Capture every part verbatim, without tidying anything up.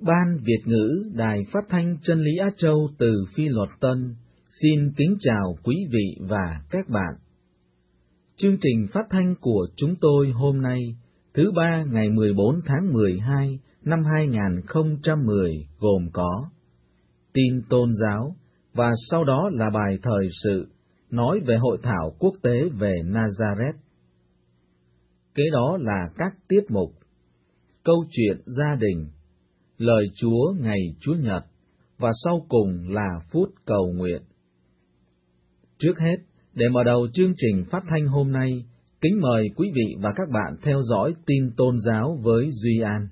Ban Việt ngữ Đài Phát thanh Chân lý Á Châu từ Phi Luật Tân xin kính chào quý vị và các bạn. Chương trình phát thanh của chúng tôi hôm nay, thứ ba ngày mười bốn tháng mười hai năm hai nghìn không trăm mười gồm có tin tôn giáo và sau đó là bài thời sự nói về hội thảo quốc tế về Nazareth. Kế đó là các tiết mục câu chuyện gia đình, lời Chúa ngày Chúa Nhật và sau cùng là phút cầu nguyện. Trước hết, để mở đầu chương trình phát thanh hôm nay, kính mời quý vị và các bạn theo dõi tin tôn giáo với Duy An.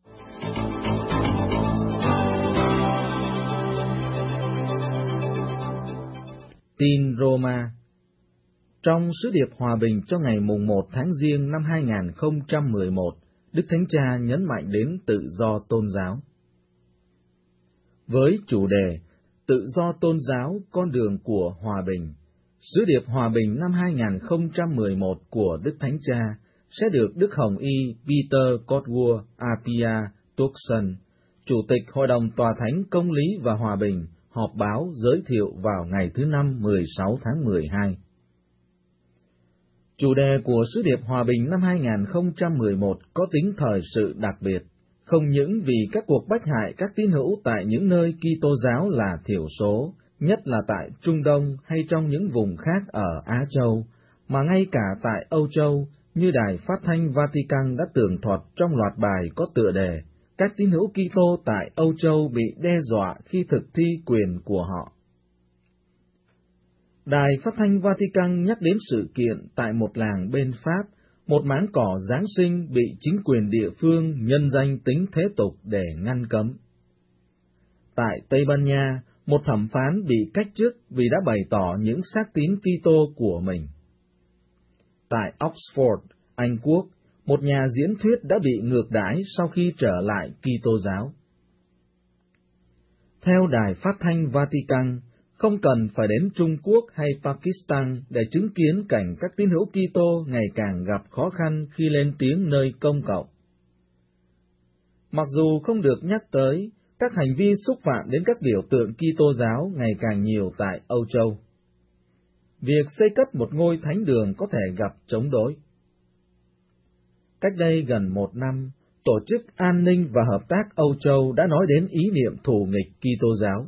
Tin Roma. Trong sứ điệp hòa bình cho ngày mùng một tháng Giêng năm hai nghìn không trăm mười một, Đức Thánh Cha nhấn mạnh đến tự do tôn giáo. Với chủ đề Tự do tôn giáo, con đường của hòa bình, sứ điệp hòa bình năm hai nghìn không trăm mười một của Đức Thánh Cha sẽ được Đức Hồng Y Peter Cotworth Appiah Turkson, Chủ tịch Hội đồng Tòa Thánh Công lý và Hòa bình, họp báo giới thiệu vào ngày thứ Năm mười sáu tháng mười hai. Chủ đề của sứ điệp hòa bình năm hai nghìn không trăm mười một có tính thời sự đặc biệt, không những vì các cuộc bách hại các tín hữu tại những nơi Kitô giáo là thiểu số, nhất là tại Trung Đông hay trong những vùng khác ở Á Châu, mà ngay cả tại Âu Châu, như Đài Phát thanh Vatican đã tường thuật trong loạt bài có tựa đề Các tín hữu Kitô tại Âu Châu bị đe dọa khi thực thi quyền của họ. Đài Phát thanh Vatican nhắc đến sự kiện tại một làng bên Pháp, một máng cỏ Giáng sinh bị chính quyền địa phương nhân danh tính thế tục để ngăn cấm. Tại Tây Ban Nha, một thẩm phán bị cách chức vì đã bày tỏ những xác tín Kitô của mình. Tại Oxford, Anh Quốc, một nhà diễn thuyết đã bị ngược đãi sau khi trở lại Kitô giáo. Theo Đài Phát thanh Vatican, không cần phải đến Trung Quốc hay Pakistan để chứng kiến cảnh các tín hữu Kitô ngày càng gặp khó khăn khi lên tiếng nơi công cộng. Mặc dù không được nhắc tới, các hành vi xúc phạm đến các biểu tượng Kitô giáo ngày càng nhiều tại Âu Châu. Việc xây cất một ngôi thánh đường có thể gặp chống đối. Cách đây gần một năm, Tổ chức An ninh và Hợp tác Âu Châu đã nói đến ý niệm thù nghịch Kitô giáo.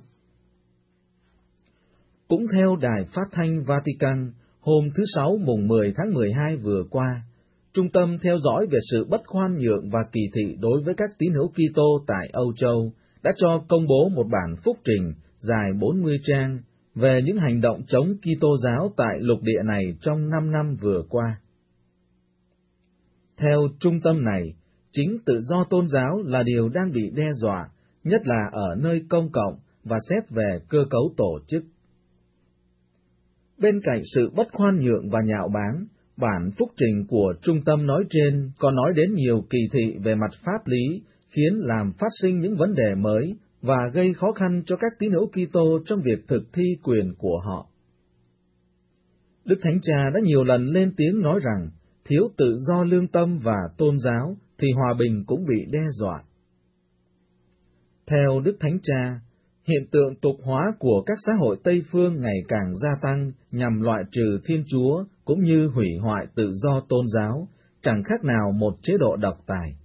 Cũng theo Đài Phát thanh Vatican, hôm thứ Sáu mùng mười tháng mười hai vừa qua, Trung tâm theo dõi về sự bất khoan nhượng và kỳ thị đối với các tín hữu Kitô tại Âu Châu đã cho công bố một bản phúc trình dài bốn mươi trang về những hành động chống Kitô giáo tại lục địa này trong năm năm vừa qua. Theo trung tâm này, chính tự do tôn giáo là điều đang bị đe dọa, nhất là ở nơi công cộng và xét về cơ cấu tổ chức. Bên cạnh sự bất khoan nhượng và nhạo báng, bản phúc trình của trung tâm nói trên còn nói đến nhiều kỳ thị về mặt pháp lý, khiến làm phát sinh những vấn đề mới và gây khó khăn cho các tín hữu Kitô trong việc thực thi quyền của họ. Đức Thánh Cha đã nhiều lần lên tiếng nói rằng, thiếu tự do lương tâm và tôn giáo thì hòa bình cũng bị đe dọa. Theo Đức Thánh Cha, hiện tượng tục hóa của các xã hội Tây phương ngày càng gia tăng nhằm loại trừ Thiên Chúa cũng như hủy hoại tự do tôn giáo, chẳng khác nào một chế độ độc tài.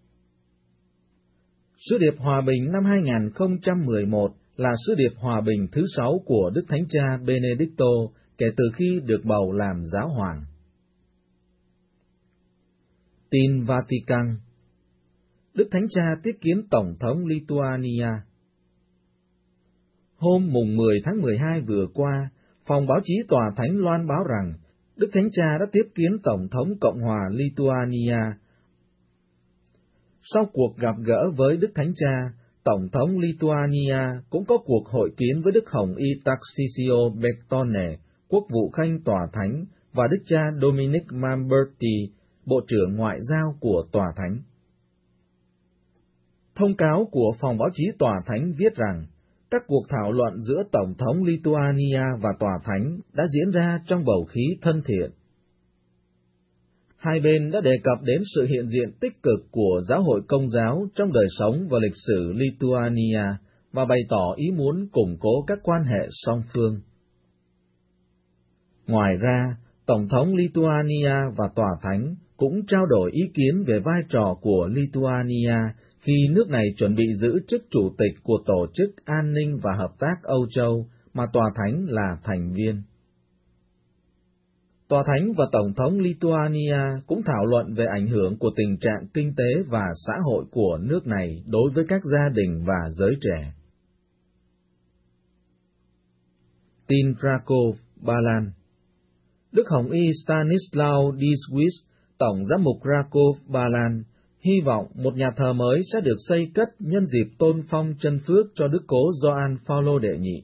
Sứ điệp hòa bình năm hai nghìn không trăm mười một là sứ điệp hòa bình thứ sáu của Đức Thánh Cha Benedicto kể từ khi được bầu làm giáo hoàng. Tin Vatican. Đức Thánh Cha tiếp kiến Tổng thống Lithuania. Hôm mùng mười tháng mười hai vừa qua, phòng báo chí Tòa Thánh loan báo rằng Đức Thánh Cha đã tiếp kiến Tổng thống Cộng hòa Lithuania. Sau cuộc gặp gỡ với Đức Thánh Cha, Tổng thống Lithuania cũng có cuộc hội kiến với Đức Hồng Y Tarcisio Bertone, Quốc vụ Khanh Tòa Thánh, và Đức cha Dominic Mamberti, Bộ trưởng Ngoại giao của Tòa Thánh. Thông cáo của phòng báo chí Tòa Thánh viết rằng, các cuộc thảo luận giữa Tổng thống Lithuania và Tòa Thánh đã diễn ra trong bầu khí thân thiện. hai bên đã đề cập đến sự hiện diện tích cực của giáo hội Công giáo trong đời sống và lịch sử Lithuania và bày tỏ ý muốn củng cố các quan hệ song phương. Ngoài ra, Tổng thống Lithuania và Tòa Thánh cũng trao đổi ý kiến về vai trò của Lithuania khi nước này chuẩn bị giữ chức chủ tịch của Tổ chức An ninh và Hợp tác Âu Châu mà Tòa Thánh là thành viên. Tòa Thánh và Tổng thống Lithuania cũng thảo luận về ảnh hưởng của tình trạng kinh tế và xã hội của nước này đối với các gia đình và giới trẻ. Tin Krakow, Ba Lan. Đức Hồng Y Stanislaw Dziwisz, Tổng giám mục Krakow, Ba Lan, hy vọng một nhà thờ mới sẽ được xây cất nhân dịp tôn phong chân phước cho Đức Cố Gioan Phaolô đệ nhị.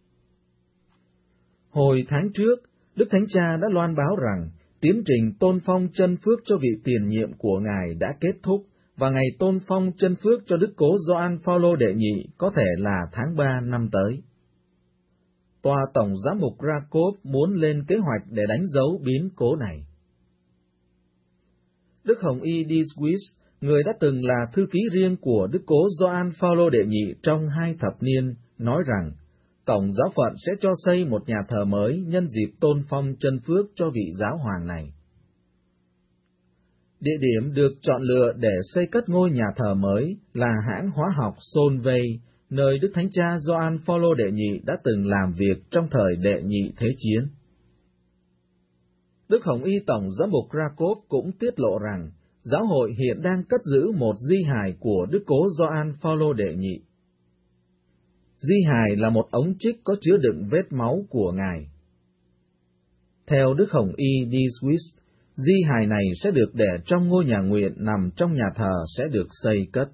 Hồi tháng trước, Đức Thánh Cha đã loan báo rằng tiến trình tôn phong chân phước cho vị tiền nhiệm của Ngài đã kết thúc và ngày tôn phong chân phước cho Đức Cố Gioan Phaolô đệ nhị có thể là tháng ba năm tới. Tòa Tổng giám mục Krakow muốn lên kế hoạch để đánh dấu biến cố này. Đức Hồng Y Dziwisz, người đã từng là thư ký riêng của Đức Cố Gioan Phaolô đệ nhị trong hai thập niên, nói rằng Tổng giáo phận sẽ cho xây một nhà thờ mới nhân dịp tôn phong chân phước cho vị giáo hoàng này. Địa điểm được chọn lựa để xây cất ngôi nhà thờ mới là hãng hóa học Solvay, nơi Đức Thánh Cha Gioan Phaolô đệ nhị đã từng làm việc trong thời đệ nhị thế chiến. Đức Hồng Y Tổng giám mục Krakow cũng tiết lộ rằng giáo hội hiện đang cất giữ một di hài của Đức Cố Gioan Phaolô đệ nhị. Di hài là một ống trích có chứa đựng vết máu của Ngài. Theo Đức Hồng Y Dziwisz, di hài này sẽ được để trong ngôi nhà nguyện nằm trong nhà thờ sẽ được xây cất.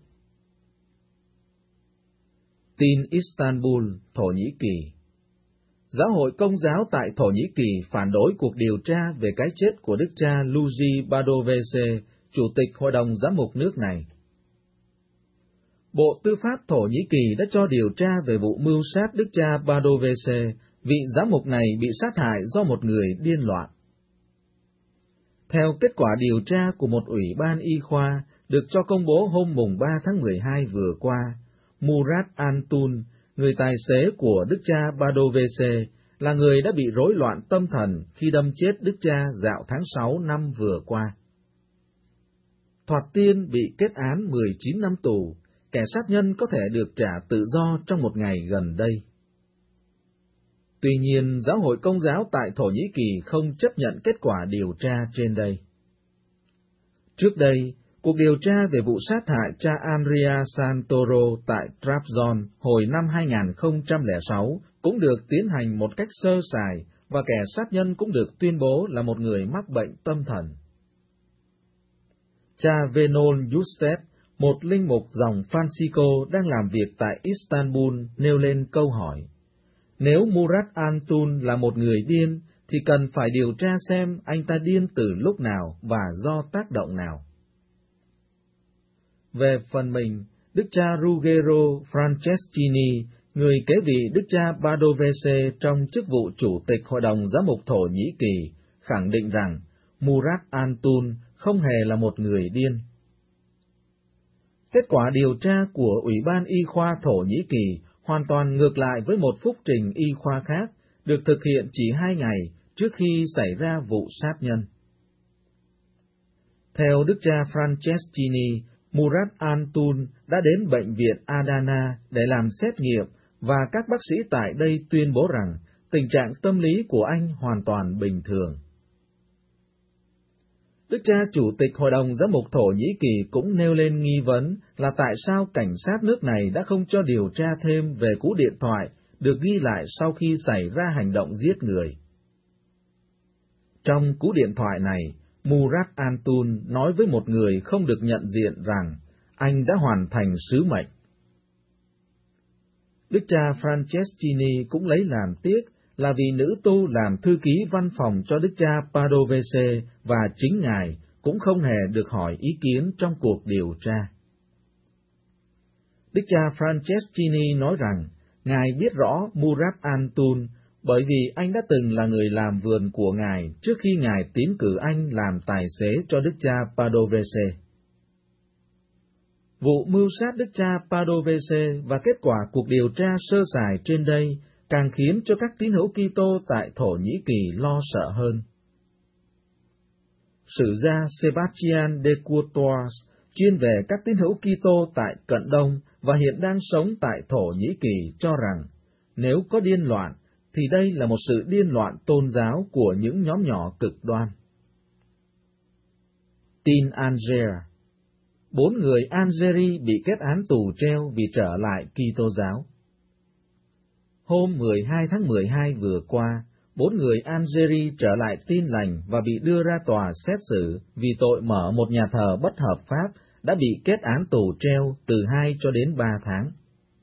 Tin Istanbul, Thổ Nhĩ Kỳ. Giáo hội Công giáo tại Thổ Nhĩ Kỳ phản đối cuộc điều tra về cái chết của Đức cha Luigi Badovese, Chủ tịch Hội đồng Giám mục nước này. Bộ Tư pháp Thổ Nhĩ Kỳ đã cho điều tra về vụ mưu sát Đức cha Badovese, vị giám mục này bị sát hại do một người điên loạn. Theo kết quả điều tra của một ủy ban y khoa được cho công bố hôm mùng ba tháng mười hai vừa qua, Murat Antun, người tài xế của Đức cha Badovese, là người đã bị rối loạn tâm thần khi đâm chết Đức cha dạo tháng sáu năm vừa qua. Thoạt tiên bị kết án mười chín năm tù, kẻ sát nhân có thể được trả tự do trong một ngày gần đây. Tuy nhiên, Giáo hội Công giáo tại Thổ Nhĩ Kỳ không chấp nhận kết quả điều tra trên đây. Trước đây, cuộc điều tra về vụ sát hại cha Andrea Santoro tại Trabzon hồi năm hai nghìn không trăm lẻ sáu cũng được tiến hành một cách sơ sài và kẻ sát nhân cũng được tuyên bố là một người mắc bệnh tâm thần. Cha Venon Justet, một linh mục dòng Francisco đang làm việc tại Istanbul, nêu lên câu hỏi: nếu Murat Antun là một người điên, thì cần phải điều tra xem anh ta điên từ lúc nào và do tác động nào. Về phần mình, Đức cha Ruggero Franceschini, người kế vị Đức cha Badovese trong chức vụ Chủ tịch Hội đồng Giám mục Thổ Nhĩ Kỳ, khẳng định rằng Murat Antun không hề là một người điên. Kết quả điều tra của Ủy ban Y khoa Thổ Nhĩ Kỳ hoàn toàn ngược lại với một phúc trình y khoa khác, được thực hiện chỉ hai ngày trước khi xảy ra vụ sát nhân. Theo Đức cha Franceschini, Murat Antun đã đến bệnh viện Adana để làm xét nghiệm, và các bác sĩ tại đây tuyên bố rằng tình trạng tâm lý của anh hoàn toàn bình thường. Đức cha Chủ tịch Hội đồng Giám mục Thổ Nhĩ Kỳ cũng nêu lên nghi vấn là tại sao cảnh sát nước này đã không cho điều tra thêm về cú điện thoại được ghi lại sau khi xảy ra hành động giết người. Trong cú điện thoại này, Murat Antun nói với một người không được nhận diện rằng anh đã hoàn thành sứ mệnh. Đức cha Franceschini cũng lấy làm tiếc là vì nữ tu làm thư ký văn phòng cho Đức cha Badovese và chính Ngài cũng không hề được hỏi ý kiến trong cuộc điều tra. Đức cha Franceschini nói rằng Ngài biết rõ Murat Antun, bởi vì anh đã từng là người làm vườn của Ngài trước khi Ngài tiến cử anh làm tài xế cho đức cha Padovese. Vụ mưu sát đức cha Padovese và kết quả cuộc điều tra sơ sài trên đây càng khiến cho các tín hữu Kitô tại Thổ Nhĩ Kỳ lo sợ hơn. Sử gia Sebastian de Courtois, chuyên về các tín hữu Kitô tại Cận Đông và hiện đang sống tại Thổ Nhĩ Kỳ, cho rằng nếu có điên loạn, thì đây là một sự điên loạn tôn giáo của những nhóm nhỏ cực đoan. Tin Alger. Bốn người Algeria bị kết án tù treo vì trở lại Kitô giáo. Hôm mười hai tháng mười hai vừa qua, bốn người Algeria trở lại Tin Lành và bị đưa ra tòa xét xử vì tội mở một nhà thờ bất hợp pháp, đã bị kết án tù treo từ hai cho đến ba tháng.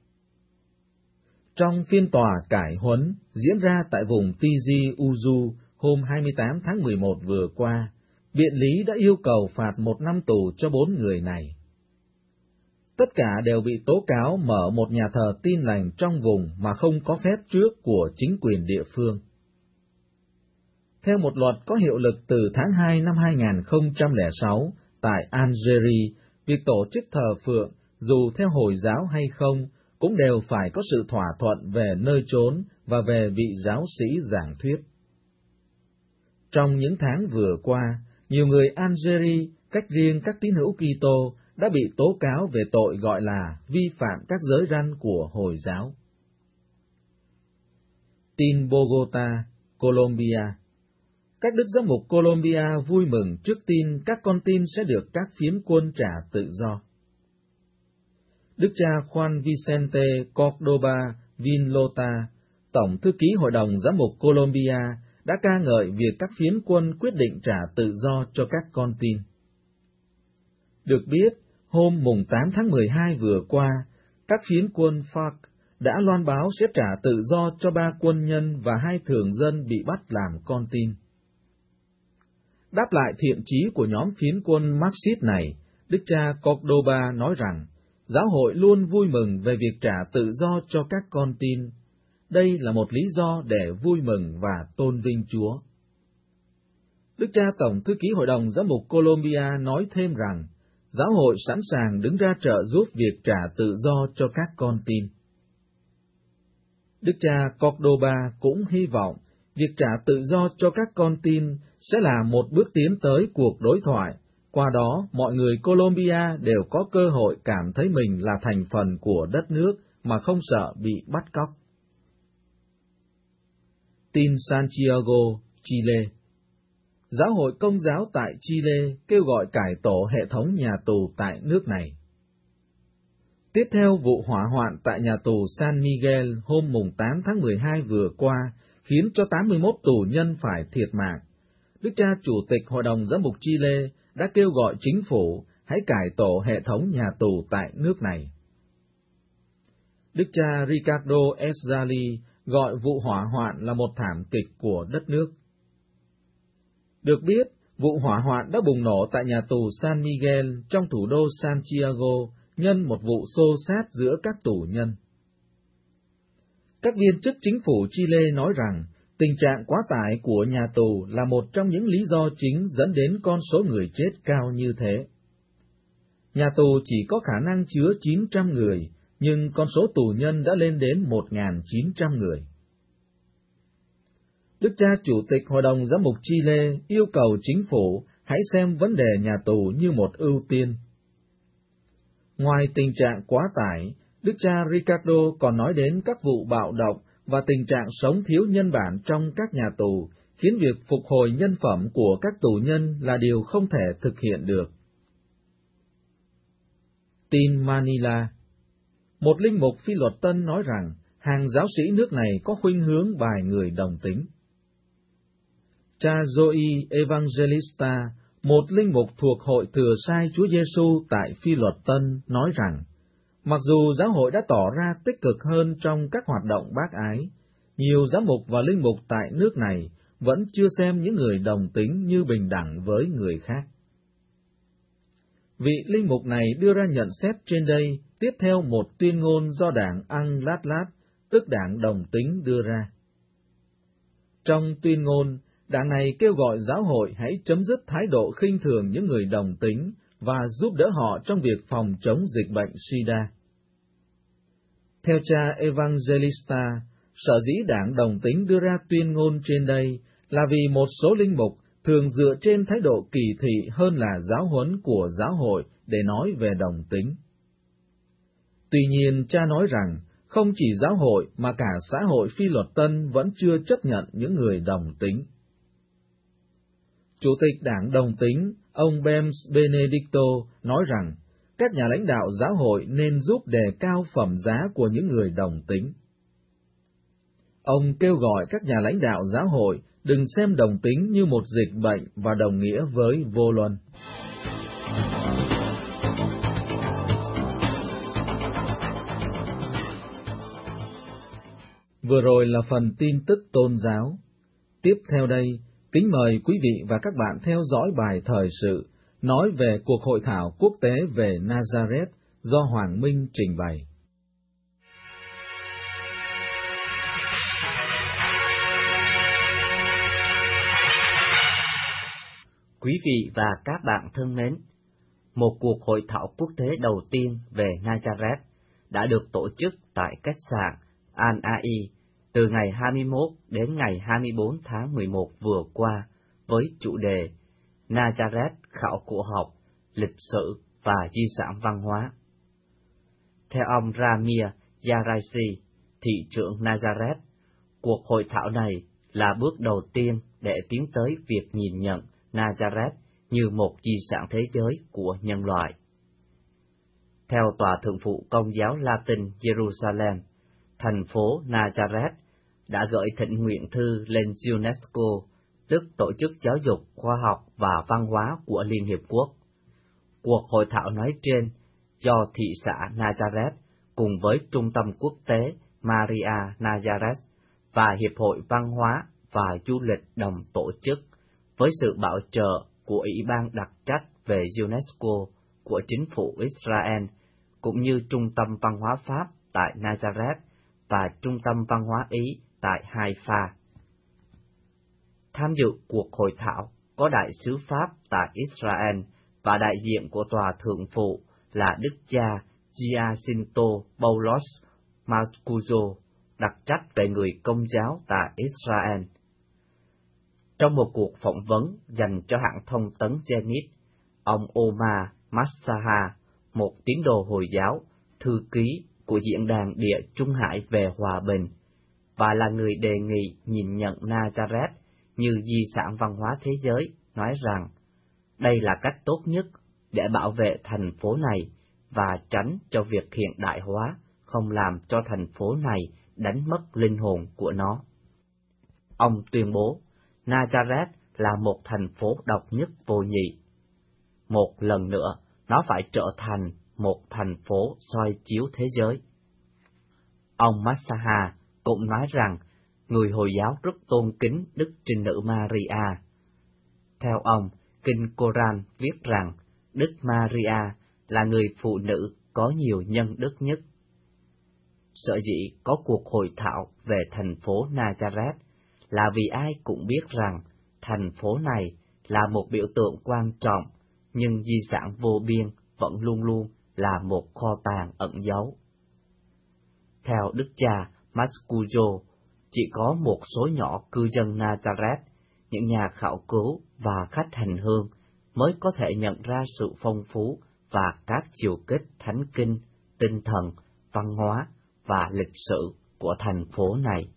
Trong phiên tòa cải huấn diễn ra tại vùng Tizi Ouzou hôm hai mươi tám tháng mười một vừa qua, biện lý đã yêu cầu phạt một năm tù cho bốn người này. Tất cả đều bị tố cáo mở một nhà thờ Tin Lành trong vùng mà không có phép trước của chính quyền địa phương. Theo một luật có hiệu lực từ tháng hai năm hai nghìn không trăm lẻ sáu, tại Algeria, việc tổ chức thờ phượng, dù theo Hồi giáo hay không, cũng đều phải có sự thỏa thuận về nơi chốn và về vị giáo sĩ giảng thuyết. Trong những tháng vừa qua, nhiều người Algeria, cách riêng các tín hữu Kitô, đã bị tố cáo về tội gọi là vi phạm các giới răn của Hồi giáo. Tin Bogota, Colombia. Các đức giám mục Colombia vui mừng trước tin các con tin sẽ được các phiến quân trả tự do. Đức cha Juan Vicente Cordoba Vinlota, Tổng thư ký Hội đồng Giám mục Colombia, đã ca ngợi việc các phiến quân quyết định trả tự do cho các con tin. Được biết, hôm mùng tám tháng mười hai vừa qua, các phiến quân phác đã loan báo sẽ trả tự do cho ba quân nhân và hai thường dân bị bắt làm con tin. Đáp lại thiện chí của nhóm phiến quân Marxist này, Đức cha Cordoba nói rằng, giáo hội luôn vui mừng về việc trả tự do cho các con tin. Đây là một lý do để vui mừng và tôn vinh Chúa. Đức cha Tổng thư ký Hội đồng Giám mục Colombia nói thêm rằng, giáo hội sẵn sàng đứng ra trợ giúp việc trả tự do cho các con tin. Đức cha Cordoba cũng hy vọng việc trả tự do cho các con tin sẽ là một bước tiến tới cuộc đối thoại, qua đó mọi người Colombia đều có cơ hội cảm thấy mình là thành phần của đất nước mà không sợ bị bắt cóc. Tin Santiago, Chile. Giáo hội Công giáo tại Chile kêu gọi cải tổ hệ thống nhà tù tại nước này. Tiếp theo vụ hỏa hoạn tại nhà tù San Miguel hôm mùng tám tháng mười hai vừa qua, khiến cho tám mươi mốt tù nhân phải thiệt mạng, Đức cha Chủ tịch Hội đồng Giám mục Chile đã kêu gọi chính phủ hãy cải tổ hệ thống nhà tù tại nước này. Đức cha Ricardo Escali gọi vụ hỏa hoạn là một thảm kịch của đất nước. Được biết, vụ hỏa hoạn đã bùng nổ tại nhà tù San Miguel trong thủ đô Santiago nhân một vụ xô xát giữa các tù nhân. Các viên chức chính phủ Chile nói rằng tình trạng quá tải của nhà tù là một trong những lý do chính dẫn đến con số người chết cao như thế. Nhà tù chỉ có khả năng chứa chín trăm người, nhưng con số tù nhân đã lên đến một nghìn chín trăm người. Đức cha Chủ tịch Hội đồng Giám mục Chile yêu cầu chính phủ hãy xem vấn đề nhà tù như một ưu tiên. Ngoài tình trạng quá tải, Đức cha Ricardo còn nói đến các vụ bạo động và tình trạng sống thiếu nhân bản trong các nhà tù, khiến việc phục hồi nhân phẩm của các tù nhân là điều không thể thực hiện được. Tin Manila. Một linh mục Phi luật Tân nói rằng hàng giáo sĩ nước này có khuynh hướng bài người đồng tính. Cha Joey Evangelista, một linh mục thuộc Hội Thừa Sai Chúa Giêsu tại Phi luật Tân, nói rằng, mặc dù giáo hội đã tỏ ra tích cực hơn trong các hoạt động bác ái, nhiều giám mục và linh mục tại nước này vẫn chưa xem những người đồng tính như bình đẳng với người khác. Vị linh mục này đưa ra nhận xét trên đây tiếp theo một tuyên ngôn do đảng Ang Lat Lat, tức đảng đồng tính, đưa ra. Trong tuyên ngôn, đảng này kêu gọi giáo hội hãy chấm dứt thái độ khinh thường những người đồng tính và giúp đỡ họ trong việc phòng chống dịch bệnh SIDA. Theo cha Evangelista, sở dĩ đảng đồng tính đưa ra tuyên ngôn trên đây là vì một số linh mục thường dựa trên thái độ kỳ thị hơn là giáo huấn của giáo hội để nói về đồng tính. Tuy nhiên, cha nói rằng, không chỉ giáo hội mà cả xã hội Phi luật Tân vẫn chưa chấp nhận những người đồng tính. Chủ tịch đảng đồng tính, ông Bems Benedicto, nói rằng, các nhà lãnh đạo giáo hội nên giúp đề cao phẩm giá của những người đồng tính. Ông kêu gọi các nhà lãnh đạo giáo hội đừng xem đồng tính như một dịch bệnh và đồng nghĩa với vô luân. Vừa rồi là phần tin tức tôn giáo. Tiếp theo đây, kính mời quý vị và các bạn theo dõi bài thời sự nói về cuộc hội thảo quốc tế về Nazareth do Hoàng Minh trình bày. Quý vị và các bạn thân mến, một cuộc hội thảo quốc tế đầu tiên về Nazareth đã được tổ chức tại khách sạn Al-Ai từ ngày hai mươi mốt đến ngày hai mươi bốn tháng mười một vừa qua với chủ đề Nazareth khảo cổ học, lịch sử và di sản văn hóa. Theo ông Ramir Yaraisi, thị trưởng Nazareth, cuộc hội thảo này là bước đầu tiên để tiến tới việc nhìn nhận Nazareth như một di sản thế giới của nhân loại. Theo Tòa Thượng phụ Công giáo Latin Jerusalem, thành phố Nazareth đã gửi thỉnh nguyện thư lên UNESCO, tức Tổ chức Giáo dục, Khoa học và Văn hóa của Liên Hiệp Quốc. Cuộc hội thảo nói trên do thị xã Nazareth cùng với Trung tâm Quốc tế Maria Nazareth và Hiệp hội Văn hóa và Du lịch đồng tổ chức, với sự bảo trợ của Ủy ban đặc trách về UNESCO của chính phủ Israel, cũng như Trung tâm Văn hóa Pháp tại Nazareth và Trung tâm Văn hóa Ý tại Haifa. Tham dự cuộc hội thảo có đại sứ Pháp tại Israel và đại diện của Tòa Thượng phụ là Đức cha Giacinto Paulos Mascuzo, đặc trách về người Công giáo tại Israel. Trong một cuộc phỏng vấn dành cho hãng thông tấn Zenit, ông Omar Massaha, một tín đồ Hồi giáo, thư ký của Diễn đàn Địa Trung Hải về Hòa bình, và là người đề nghị nhìn nhận Nazareth như di sản văn hóa thế giới, nói rằng đây là cách tốt nhất để bảo vệ thành phố này và tránh cho việc hiện đại hóa không làm cho thành phố này đánh mất linh hồn của nó. Ông tuyên bố, Nazareth là một thành phố độc nhất vô nhị. Một lần nữa, nó phải trở thành một thành phố soi chiếu thế giới. Ông Massaha cũng nói rằng, người Hồi giáo rất tôn kính Đức Trinh Nữ Maria. Theo ông, Kinh Koran viết rằng, Đức Maria là người phụ nữ có nhiều nhân đức nhất. Sở dĩ có cuộc hội thảo về thành phố Nazareth là vì ai cũng biết rằng thành phố này là một biểu tượng quan trọng, nhưng di sản vô biên vẫn luôn luôn là một kho tàng ẩn giấu. Theo Đức cha Mascuzo, chỉ có một số nhỏ cư dân Nazareth, những nhà khảo cứu và khách hành hương mới có thể nhận ra sự phong phú và các chiều kích thánh kinh, tinh thần, văn hóa và lịch sử của thành phố này.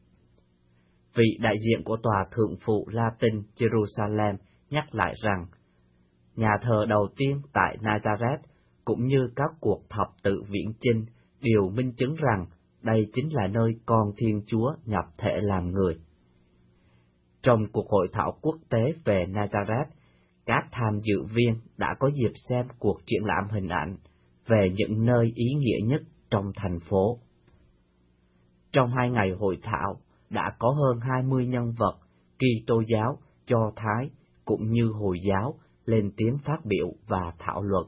Vị đại diện của Tòa Thượng phụ Latin Jerusalem nhắc lại rằng, nhà thờ đầu tiên tại Nazareth cũng như các cuộc thập tự viễn chinh đều minh chứng rằng đây chính là nơi con Thiên Chúa nhập thể làm người. Trong cuộc hội thảo quốc tế về Nazareth, các tham dự viên đã có dịp xem cuộc triển lãm hình ảnh về những nơi ý nghĩa nhất trong thành phố. Trong hai ngày hội thảo, đã có hơn hai mươi nhân vật Kitô giáo, Do Thái cũng như Hồi giáo lên tiếng phát biểu và thảo luận.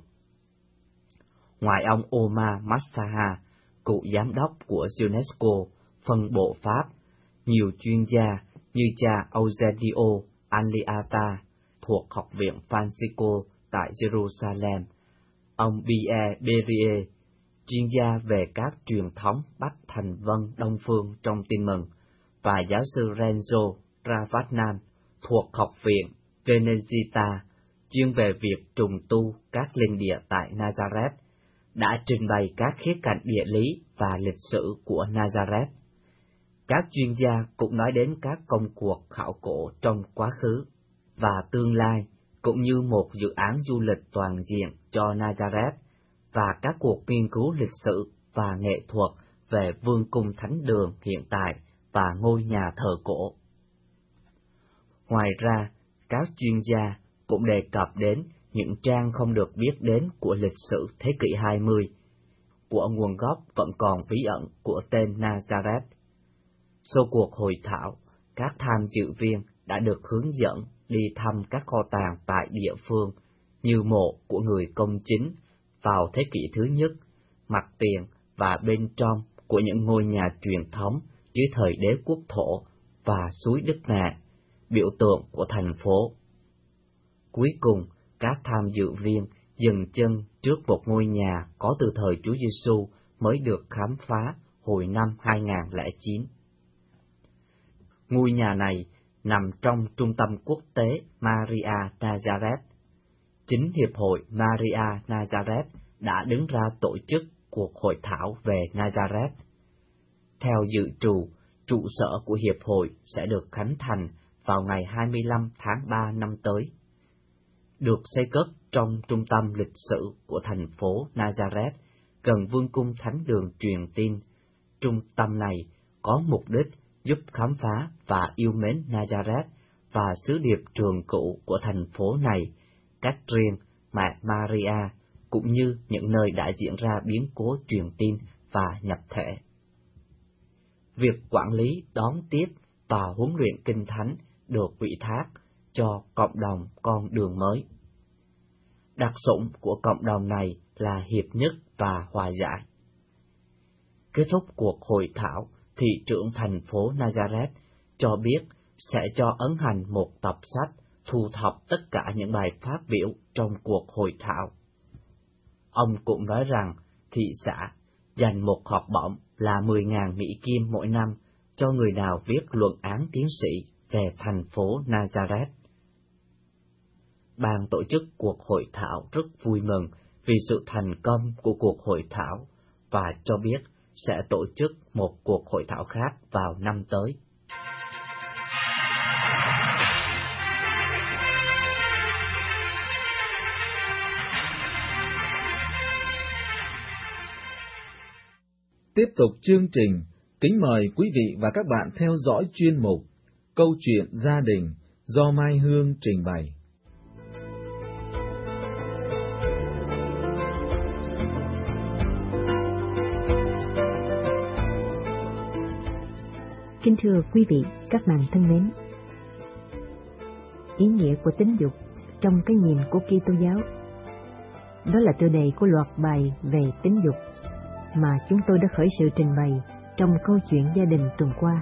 Ngoài ông Omar Massaha, cựu giám đốc của UNESCO, phân bộ Pháp, nhiều chuyên gia, như cha Eugenio Anliata thuộc Học viện Francisco tại Jerusalem, ông Pierre Berrier, chuyên gia về các truyền thống Bách Thành Vân Đông Phương trong Tin Mừng, và giáo sư Renzo Ravagnan thuộc Học viện Venezia, chuyên về việc trùng tu các linh địa tại Nazareth, đã trình bày các khía cạnh địa lý và lịch sử của Nazareth. Các chuyên gia cũng nói đến các công cuộc khảo cổ trong quá khứ và tương lai, cũng như một dự án du lịch toàn diện cho Nazareth, và các cuộc nghiên cứu lịch sử và nghệ thuật về vương cung thánh đường hiện tại và ngôi nhà thờ cổ. Ngoài ra, các chuyên gia cũng đề cập đến những trang không được biết đến của lịch sử thế kỷ hai mươi, của nguồn gốc vẫn còn bí ẩn của tên Nazareth. Sau cuộc hội thảo, các tham dự viên đã được hướng dẫn đi thăm các kho tàng tại địa phương như mộ của người công chính vào thế kỷ thứ nhất, mặt tiền và bên trong của những ngôi nhà truyền thống dưới thời đế quốc Thổ và suối Đức Mẹ, biểu tượng của thành phố. Cuối cùng, các tham dự viên dừng chân trước một ngôi nhà có từ thời Chúa Giêsu mới được khám phá hồi năm hai nghìn không trăm lẻ chín. Ngôi nhà này nằm trong trung tâm quốc tế Maria Nazareth. Chính Hiệp hội Maria Nazareth đã đứng ra tổ chức cuộc hội thảo về Nazareth. Theo dự trù, trụ sở của Hiệp hội sẽ được khánh thành vào ngày hai mươi lăm tháng ba năm tới. Được xây cất trong trung tâm lịch sử của thành phố Nazareth, gần vương cung thánh đường truyền tin, trung tâm này có mục đích giúp khám phá và yêu mến Nazareth và sứ điệp trường cửu của thành phố này, cách riêng mẹ Maria, cũng như những nơi đã diễn ra biến cố truyền tin và nhập thể. Việc quản lý, đón tiếp và huấn luyện kinh thánh được ủy thác cho cộng đồng con đường mới. Đặc dụng của cộng đồng này là hiệp nhất và hòa giải. Kết thúc cuộc hội thảo, thị trưởng thành phố Nazareth cho biết sẽ cho ấn hành một tập sách thu thập tất cả những bài phát biểu trong cuộc hội thảo. Ông cũng nói rằng thị xã dành một học bổng là mười nghìn Mỹ Kim mỗi năm cho người nào viết luận án tiến sĩ về thành phố Nazareth. Ban tổ chức cuộc hội thảo rất vui mừng vì sự thành công của cuộc hội thảo và cho biết sẽ tổ chức một cuộc hội thảo khác vào năm tới. Tiếp tục chương trình, kính mời quý vị và các bạn theo dõi chuyên mục Câu chuyện gia đình do Mai Hương trình bày. Kính thưa quý vị, các bạn thân mến, ý nghĩa của tính dục trong cái nhìn của Kitô giáo, đó là tựa đề của loạt bài về tính dục mà chúng tôi đã khởi sự trình bày trong câu chuyện gia đình tuần qua.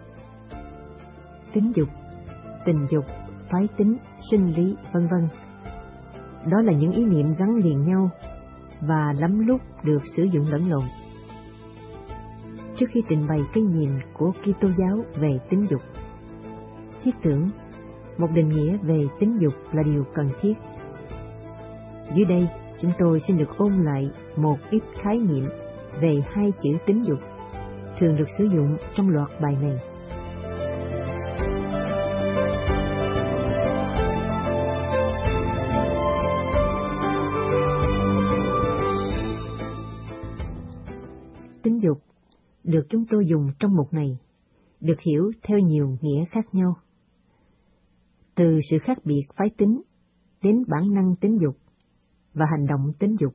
Tính dục, tình dục, phái tính, sinh lý, vân vân. Đó là những ý niệm gắn liền nhau và lắm lúc được sử dụng lẫn lộn. Trước khi trình bày cái nhìn của Kitô giáo về tính dục, thiết tưởng một định nghĩa về tính dục là điều cần thiết. Dưới đây, chúng tôi xin được ôn lại một ít khái niệm về hai chữ tính dục thường được sử dụng trong loạt bài này. Tính dục được chúng tôi dùng trong mục này được hiểu theo nhiều nghĩa khác nhau. Từ sự khác biệt phái tính đến bản năng tính dục và hành động tính dục.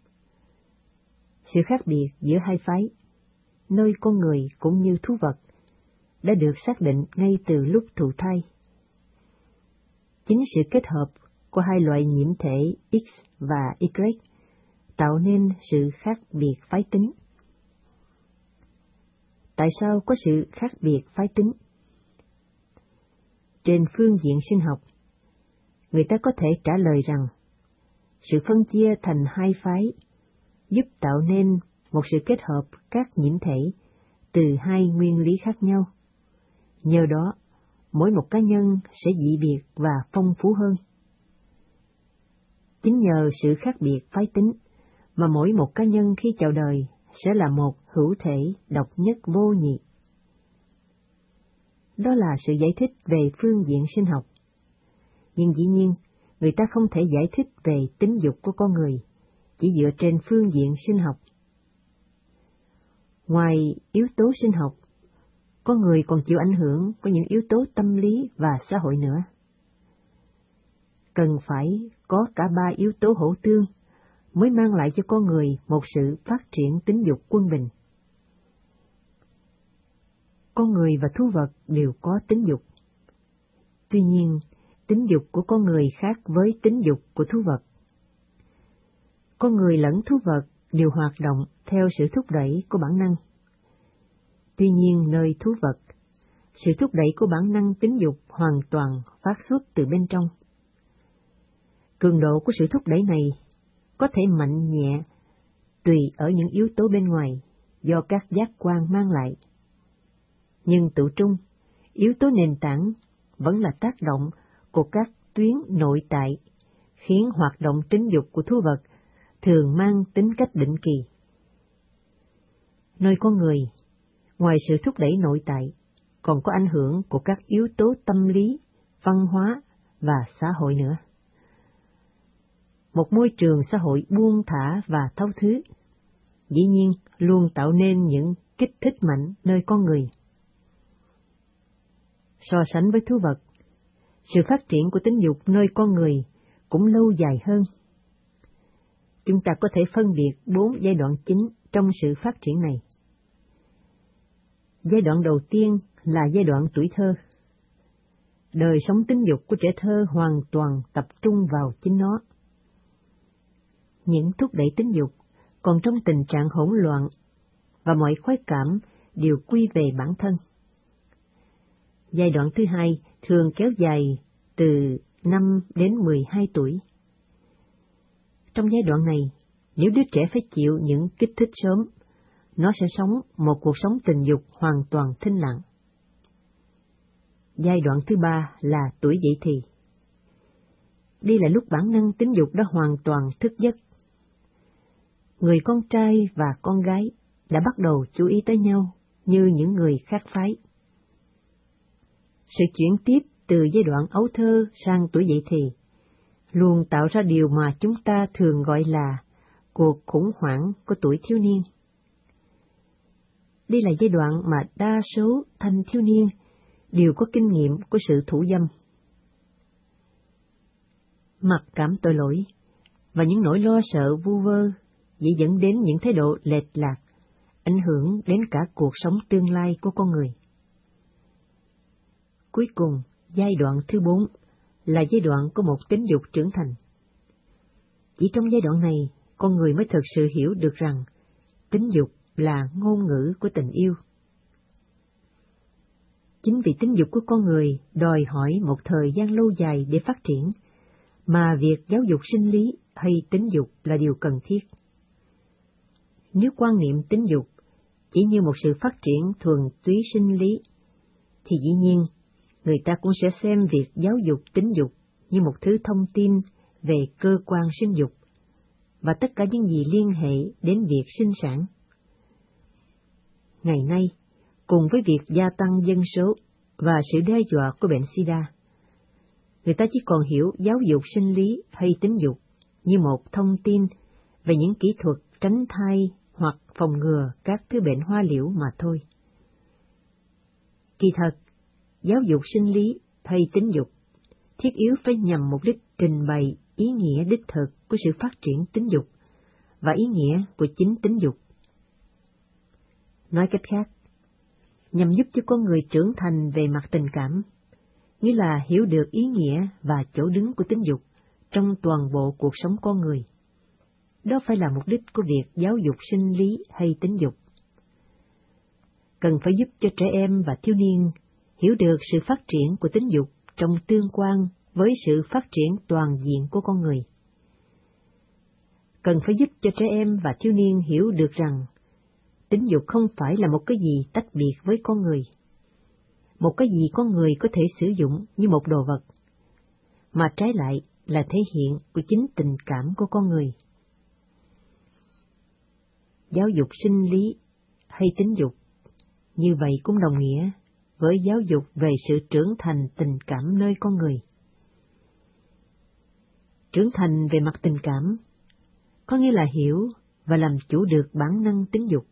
Sự khác biệt giữa hai phái, nơi con người cũng như thú vật, đã được xác định ngay từ lúc thụ thai. Chính sự kết hợp của hai loại nhiễm thể X và Y tạo nên sự khác biệt phái tính. Tại sao có sự khác biệt phái tính? trên phương diện sinh học, người ta có thể trả lời rằng sự phân chia thành hai phái giúp tạo nên một sự kết hợp các nhiễm thể từ hai nguyên lý khác nhau. Nhờ đó, mỗi một cá nhân sẽ dị biệt và phong phú hơn. Chính nhờ sự khác biệt phái tính mà mỗi một cá nhân khi chào đời sẽ là một hữu thể độc nhất vô nhị. Đó là sự giải thích về phương diện sinh học. Nhưng dĩ nhiên, người ta không thể giải thích về tính dục của con người chỉ dựa trên phương diện sinh học. Ngoài yếu tố sinh học, con người còn chịu ảnh hưởng của những yếu tố tâm lý và xã hội nữa. Cần phải có cả ba yếu tố hỗ tương mới mang lại cho con người một sự phát triển tính dục quân bình. Con người và thú vật đều có tính dục. Tuy nhiên, tính dục của con người khác với tính dục của thú vật. Con người lẫn thú vật đều hoạt động theo sự thúc đẩy của bản năng. Tuy nhiên, nơi thú vật, sự thúc đẩy của bản năng tính dục hoàn toàn phát xuất từ bên trong. Cường độ của sự thúc đẩy này có thể mạnh nhẹ tùy ở những yếu tố bên ngoài do các giác quan mang lại. Nhưng tự trung, yếu tố nền tảng vẫn là tác động của các tuyến nội tại, khiến hoạt động tính dục của thú vật thường mang tính cách định kỳ. Nơi con người, ngoài sự thúc đẩy nội tại, còn có ảnh hưởng của các yếu tố tâm lý, văn hóa và xã hội nữa. Một môi trường xã hội buông thả và thấu thứ, dĩ nhiên luôn tạo nên những kích thích mạnh nơi con người. So sánh với thú vật, sự phát triển của tính dục nơi con người cũng lâu dài hơn. Chúng ta có thể phân biệt bốn giai đoạn chính trong sự phát triển này. Giai đoạn đầu tiên là giai đoạn tuổi thơ. Đời sống tính dục của trẻ thơ hoàn toàn tập trung vào chính nó. Những thúc đẩy tính dục còn trong tình trạng hỗn loạn và mọi khoái cảm đều quy về bản thân. Giai đoạn thứ hai thường kéo dài từ năm đến mười hai tuổi. Trong giai đoạn này, nếu đứa trẻ phải chịu những kích thích sớm, nó sẽ sống một cuộc sống tình dục hoàn toàn thinh lặng. Giai đoạn thứ ba là tuổi dậy thì. Đây là lúc bản năng tính dục đã hoàn toàn thức giấc. Người con trai và con gái đã bắt đầu chú ý tới nhau như những người khác phái. Sự chuyển tiếp từ giai đoạn ấu thơ sang tuổi dậy thì luôn tạo ra điều mà chúng ta thường gọi là cuộc khủng hoảng của tuổi thiếu niên. Đây là giai đoạn mà đa số thanh thiếu niên đều có kinh nghiệm của sự thủ dâm. Mặc cảm tội lỗi và những nỗi lo sợ vu vơ dễ dẫn đến những thái độ lệch lạc, ảnh hưởng đến cả cuộc sống tương lai của con người. Cuối cùng, giai đoạn thứ bốn là giai đoạn của một tính dục trưởng thành. Chỉ trong giai đoạn này, con người mới thực sự hiểu được rằng tính dục là ngôn ngữ của tình yêu. Chính vì tính dục của con người đòi hỏi một thời gian lâu dài để phát triển, mà việc giáo dục sinh lý hay tính dục là điều cần thiết. Nếu quan niệm tính dục chỉ như một sự phát triển thuần túy sinh lý, thì dĩ nhiên người ta cũng sẽ xem việc giáo dục tính dục như một thứ thông tin về cơ quan sinh dục và tất cả những gì liên hệ đến việc sinh sản. Ngày nay, cùng với việc gia tăng dân số và sự đe dọa của bệnh sida, người ta chỉ còn hiểu giáo dục sinh lý hay tính dục như một thông tin về những kỹ thuật tránh thai hoặc phòng ngừa các thứ bệnh hoa liễu mà thôi. Kỳ thật, giáo dục sinh lý hay tính dục thiết yếu phải nhằm mục đích trình bày ý nghĩa đích thực của sự phát triển tính dục và ý nghĩa của chính tính dục. Nói cách khác, nhằm giúp cho con người trưởng thành về mặt tình cảm, nghĩa là hiểu được ý nghĩa và chỗ đứng của tính dục trong toàn bộ cuộc sống con người. Đó phải là mục đích của việc giáo dục sinh lý hay tính dục. Cần phải giúp cho trẻ em và thiếu niên hiểu được sự phát triển của tính dục trong tương quan với sự phát triển toàn diện của con người. Cần phải giúp cho trẻ em và thiếu niên hiểu được rằng tính dục không phải là một cái gì tách biệt với con người, một cái gì con người có thể sử dụng như một đồ vật, mà trái lại là thể hiện của chính tình cảm của con người. Giáo dục sinh lý hay tính dục, như vậy cũng đồng nghĩa với giáo dục về sự trưởng thành tình cảm nơi con người. Trưởng thành về mặt tình cảm có nghĩa là hiểu và làm chủ được bản năng tính dục.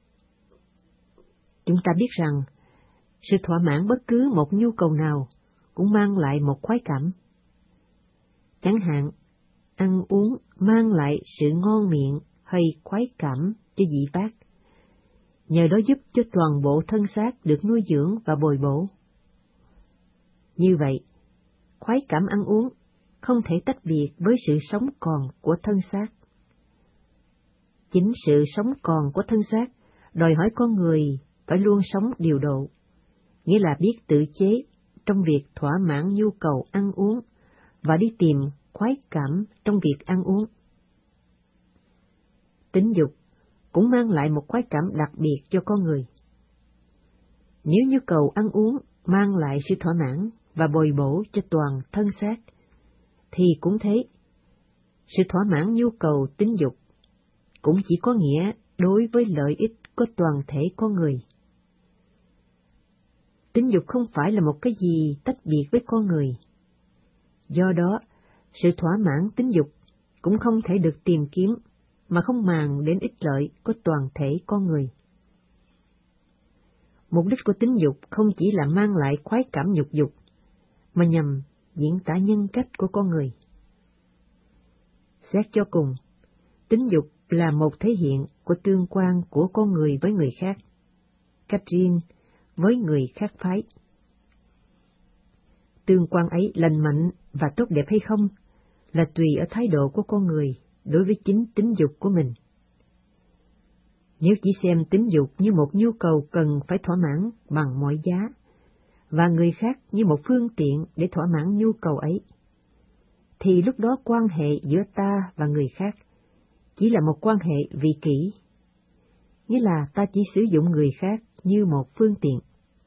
Chúng ta biết rằng sự thỏa mãn bất cứ một nhu cầu nào cũng mang lại một khoái cảm. Chẳng hạn, ăn uống mang lại sự ngon miệng hay khoái cảm cho vị bác. Nhờ đó giúp cho toàn bộ thân xác được nuôi dưỡng và bồi bổ. Như vậy, khoái cảm ăn uống không thể tách biệt với sự sống còn của thân xác. Chính sự sống còn của thân xác đòi hỏi con người phải luôn sống điều độ, nghĩa là biết tự chế trong việc thỏa mãn nhu cầu ăn uống và đi tìm khoái cảm trong việc ăn uống. Tính dục cũng mang lại một khoái cảm đặc biệt cho con người. Nếu nhu cầu ăn uống mang lại sự thỏa mãn và bồi bổ cho toàn thân xác, thì cũng thế, sự thỏa mãn nhu cầu tính dục cũng chỉ có nghĩa đối với lợi ích của toàn thể con người. Tính dục không phải là một cái gì tách biệt với con người. Do đó, sự thỏa mãn tính dục cũng không thể được tìm kiếm mà không màng đến ích lợi của toàn thể con người. Mục đích của tính dục không chỉ là mang lại khoái cảm nhục dục, mà nhằm diễn tả nhân cách của con người. Xét cho cùng, tính dục là một thể hiện của tương quan của con người với người khác, cách riêng với người khác phái. Tương quan ấy lành mạnh và tốt đẹp hay không là tùy ở thái độ của con người đối với chính tính dục của mình. Nếu chỉ xem tính dục như một nhu cầu cần phải thỏa mãn bằng mọi giá, và người khác như một phương tiện để thỏa mãn nhu cầu ấy, thì lúc đó quan hệ giữa ta và người khác chỉ là một quan hệ vị kỷ, nghĩa là ta chỉ sử dụng người khác như một phương tiện.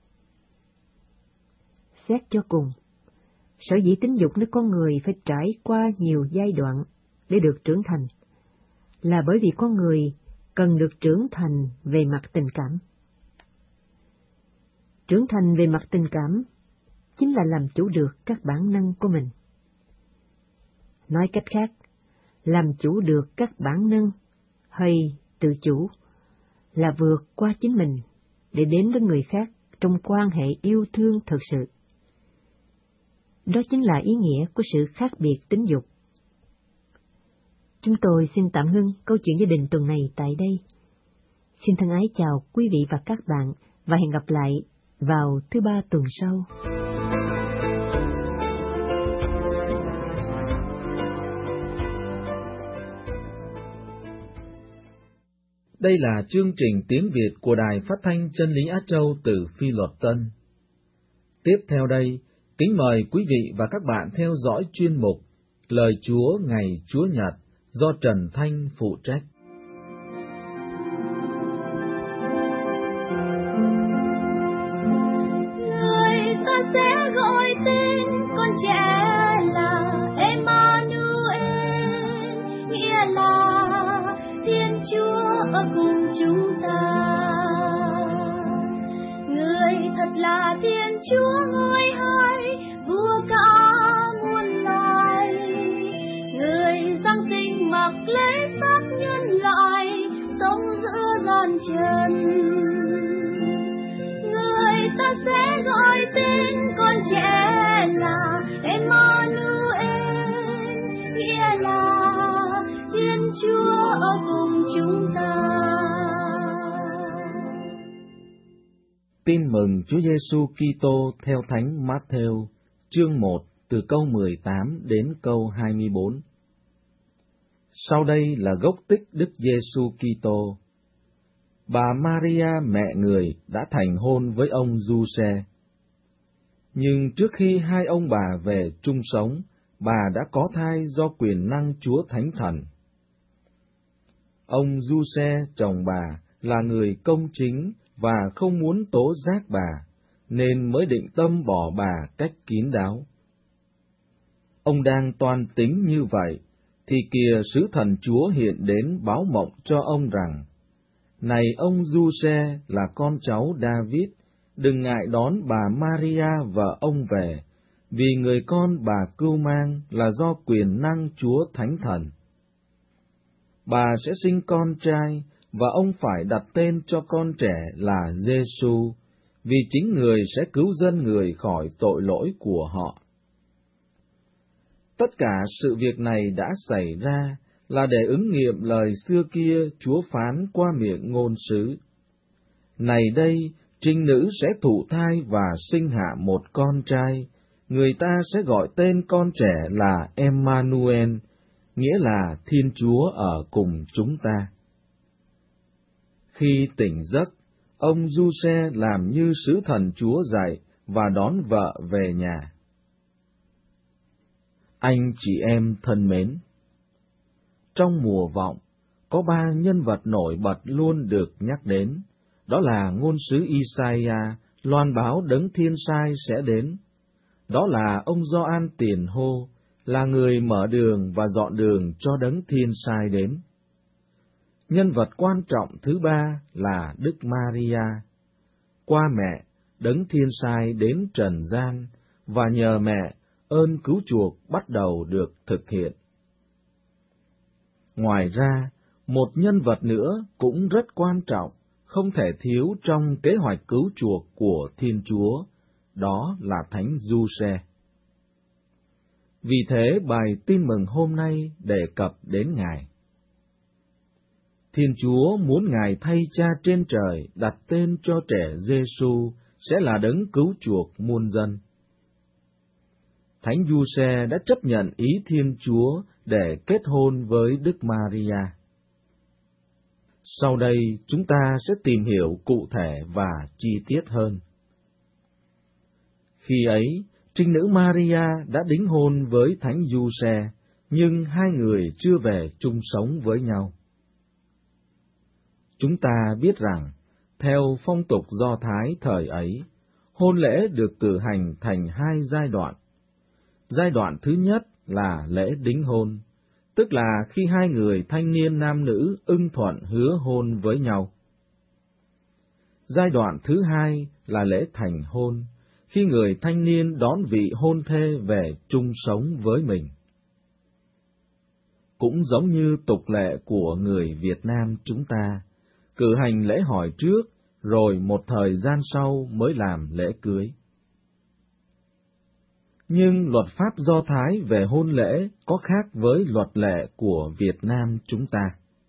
Xét cho cùng, sở dĩ tính dục nơi con người phải trải qua nhiều giai đoạn để được trưởng thành, là bởi vì con người cần được trưởng thành về mặt tình cảm. Trưởng thành về mặt tình cảm chính là làm chủ được các bản năng của mình. Nói cách khác, làm chủ được các bản năng hay tự chủ là vượt qua chính mình để đến với người khác trong quan hệ yêu thương thực sự. Đó chính là ý nghĩa của sự khác biệt tính dục. Chúng tôi xin tạm ngưng câu chuyện gia đình tuần này tại đây. Xin thân ái chào quý vị và các bạn và hẹn gặp lại vào thứ ba tuần sau. Đây là chương trình tiếng Việt của Đài Phát thanh Chân lý Á Châu từ Phi Luật Tân. Tiếp theo đây, kính mời quý vị và các bạn theo dõi chuyên mục Lời Chúa ngày Chúa Nhật do Trần Thanh phụ trách. Người ta sẽ gọi tên con trẻ là Emmanuel, nghĩa là Thiên Chúa ở cùng chúng ta. Người thật là Thiên Chúa người hai, vua cả muôn loài. Người giáng sinh mặc lấy xác nhân loại, sống giữa gian trần. Người ta sẽ gọi tên con trẻ là Emmanuel, nghĩa là Thiên Chúa ở cùng chúng ta. Tin mừng Chúa Giêsu Kitô theo Thánh Matthew, chương một, từ câu mười tám đến câu hai mươi bốn. Sau đây là gốc tích Đức Giêsu Kitô. Bà Maria mẹ người đã thành hôn với ông Giuse. Nhưng trước khi hai ông bà về chung sống, bà đã có thai do quyền năng Chúa Thánh Thần. Ông Giuse, chồng bà, là người công chính và không muốn tố giác bà, nên mới định tâm bỏ bà cách kín đáo. Ông đang toan tính như vậy, thì kìa sứ thần Chúa hiện đến báo mộng cho ông rằng, này ông Giuse là con cháu David, đừng ngại đón bà Maria vợ ông về, vì người con bà cưu mang là do quyền năng Chúa Thánh Thần. Bà sẽ sinh con trai, và ông phải đặt tên cho con trẻ là Giê-xu, vì chính người sẽ cứu dân người khỏi tội lỗi của họ. Tất cả sự việc này đã xảy ra là để ứng nghiệm lời xưa kia Chúa phán qua miệng ngôn sứ. Này đây, trinh nữ sẽ thụ thai và sinh hạ một con trai, người ta sẽ gọi tên con trẻ là Emmanuel, nghĩa là Thiên Chúa ở cùng chúng ta. Khi tỉnh giấc, ông Giuse làm như sứ thần Chúa dạy và đón vợ về nhà. Anh chị em thân mến, trong mùa vọng, có ba nhân vật nổi bật luôn được nhắc đến, đó là ngôn sứ Isaiah loan báo đấng thiên sai sẽ đến, đó là ông Gioan tiền hô, là người mở đường và dọn đường cho đấng thiên sai đến. Nhân vật quan trọng thứ ba là Đức Maria. Qua mẹ, đấng thiên sai đến trần gian, và nhờ mẹ, ơn cứu chuộc bắt đầu được thực hiện. Ngoài ra, một nhân vật nữa cũng rất quan trọng, không thể thiếu trong kế hoạch cứu chuộc của Thiên Chúa, đó là Thánh Giuse. Vì thế, bài tin mừng hôm nay đề cập đến Ngài. Thiên Chúa muốn Ngài thay Cha trên trời đặt tên cho trẻ Giê-xu sẽ là đấng cứu chuộc muôn dân. Thánh Giuse đã chấp nhận ý Thiên Chúa để kết hôn với Đức Maria. Sau đây chúng ta sẽ tìm hiểu cụ thể và chi tiết hơn. Khi ấy, trinh nữ Maria đã đính hôn với Thánh Giuse, nhưng hai người chưa về chung sống với nhau. Chúng ta biết rằng, theo phong tục Do Thái thời ấy, hôn lễ được cử hành thành hai giai đoạn. Giai đoạn thứ nhất là lễ đính hôn, tức là khi hai người thanh niên nam nữ ưng thuận hứa hôn với nhau. Giai đoạn thứ hai là lễ thành hôn, khi người thanh niên đón vị hôn thê về chung sống với mình. Cũng giống như tục lệ của người Việt Nam chúng ta, cử hành lễ hỏi trước, rồi một thời gian sau mới làm lễ cưới. Nhưng luật pháp Do Thái về hôn lễ có khác với luật lệ của Việt Nam chúng ta.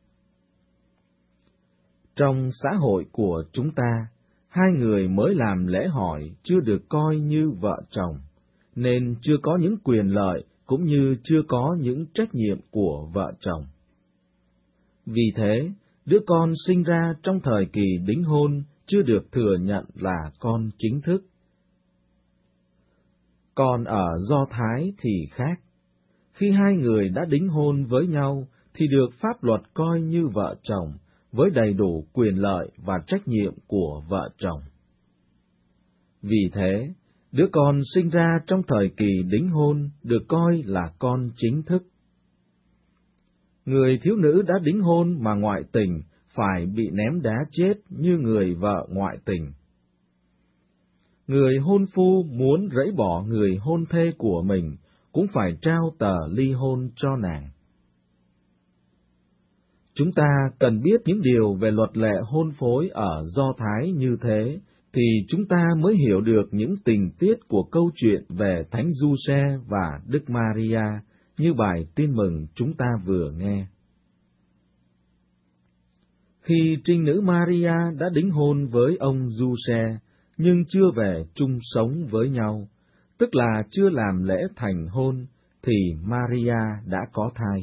Trong xã hội của chúng ta, hai người mới làm lễ hỏi chưa được coi như vợ chồng, nên chưa có những quyền lợi cũng như chưa có những trách nhiệm của vợ chồng. Vì thế, đứa con sinh ra trong thời kỳ đính hôn chưa được thừa nhận là con chính thức. Còn ở Do Thái thì khác. Khi hai người đã đính hôn với nhau thì được pháp luật coi như vợ chồng, với đầy đủ quyền lợi và trách nhiệm của vợ chồng. Vì thế, đứa con sinh ra trong thời kỳ đính hôn được coi là con chính thức. Người thiếu nữ đã đính hôn mà ngoại tình phải bị ném đá chết như người vợ ngoại tình. Người hôn phu muốn rẫy bỏ người hôn thê của mình cũng phải trao tờ ly hôn cho nàng. Chúng ta cần biết những điều về luật lệ hôn phối ở Do Thái như thế, thì chúng ta mới hiểu được những tình tiết của câu chuyện về Thánh Giuse và Đức Maria như bài tin mừng chúng ta vừa nghe. Khi trinh nữ Maria đã đính hôn với ông Giuse, nhưng chưa về chung sống với nhau, tức là chưa làm lễ thành hôn, thì Maria đã có thai.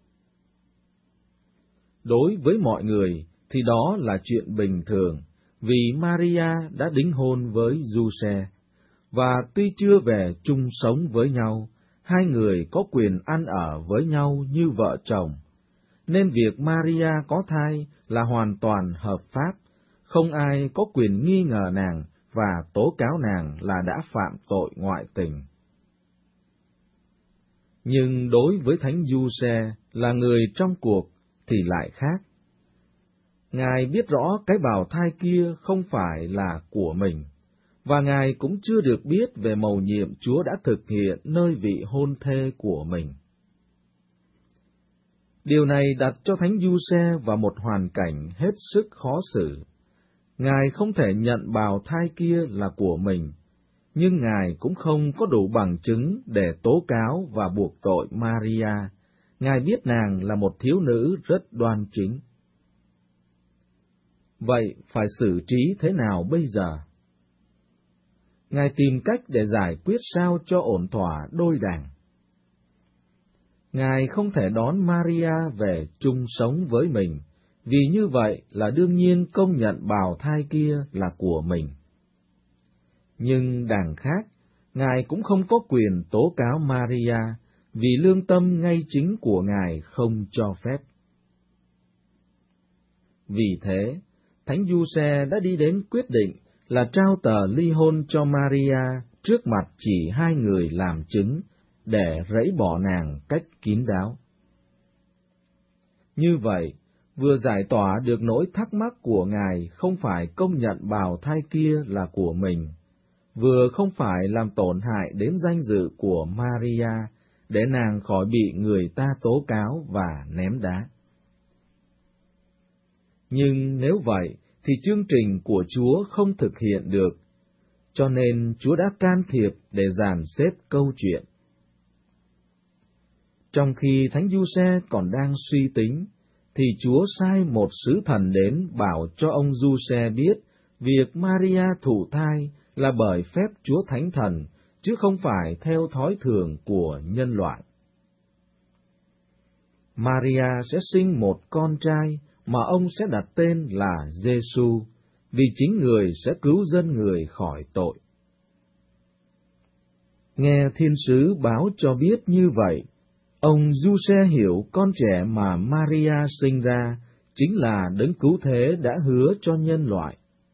Đối với mọi người thì đó là chuyện bình thường, vì Maria đã đính hôn với Giuse, và tuy chưa về chung sống với nhau, hai người có quyền ăn ở với nhau như vợ chồng, nên việc Maria có thai là hoàn toàn hợp pháp, không ai có quyền nghi ngờ nàng và tố cáo nàng là đã phạm tội ngoại tình. Nhưng đối với Thánh Giuse là người trong cuộc thì lại khác. Ngài biết rõ cái bào thai kia không phải là của mình, và Ngài cũng chưa được biết về mầu nhiệm Chúa đã thực hiện nơi vị hôn thê của mình. Điều này đặt cho Thánh Giuse vào một hoàn cảnh hết sức khó xử. Ngài không thể nhận bào thai kia là của mình, nhưng Ngài cũng không có đủ bằng chứng để tố cáo và buộc tội Maria. Ngài biết nàng là một thiếu nữ rất đoan chính. Vậy phải xử trí thế nào bây giờ? Ngài tìm cách để giải quyết sao cho ổn thỏa đôi đảng. Ngài không thể đón Maria về chung sống với mình, vì như vậy là đương nhiên công nhận bào thai kia là của mình. Nhưng đằng khác, Ngài cũng không có quyền tố cáo Maria, vì lương tâm ngay chính của Ngài không cho phép. Vì thế, Thánh Giuse đã đi đến quyết định là trao tờ ly hôn cho Maria trước mặt chỉ hai người làm chứng, để rẫy bỏ nàng cách kín đáo. Như vậy, vừa giải tỏa được nỗi thắc mắc của Ngài không phải công nhận bào thai kia là của mình, vừa không phải làm tổn hại đến danh dự của Maria, để nàng khỏi bị người ta tố cáo và ném đá. Nhưng nếu vậy, thì chương trình của Chúa không thực hiện được, cho nên Chúa đã can thiệp để dàn xếp câu chuyện. Trong khi Thánh Giuse còn đang suy tính, thì Chúa sai một sứ thần đến bảo cho ông Giuse biết việc Maria thụ thai là bởi phép Chúa Thánh Thần, chứ không phải theo thói thường của nhân loại. Maria sẽ sinh một con trai mà ông sẽ đặt tên là Giêsu, vì chính người sẽ cứu dân người khỏi tội. Nghe thiên sứ báo cho biết như vậy, ông Giuse hiểu con trẻ mà Maria sinh ra chính là đấng cứu thế đã hứa cho nhân loại.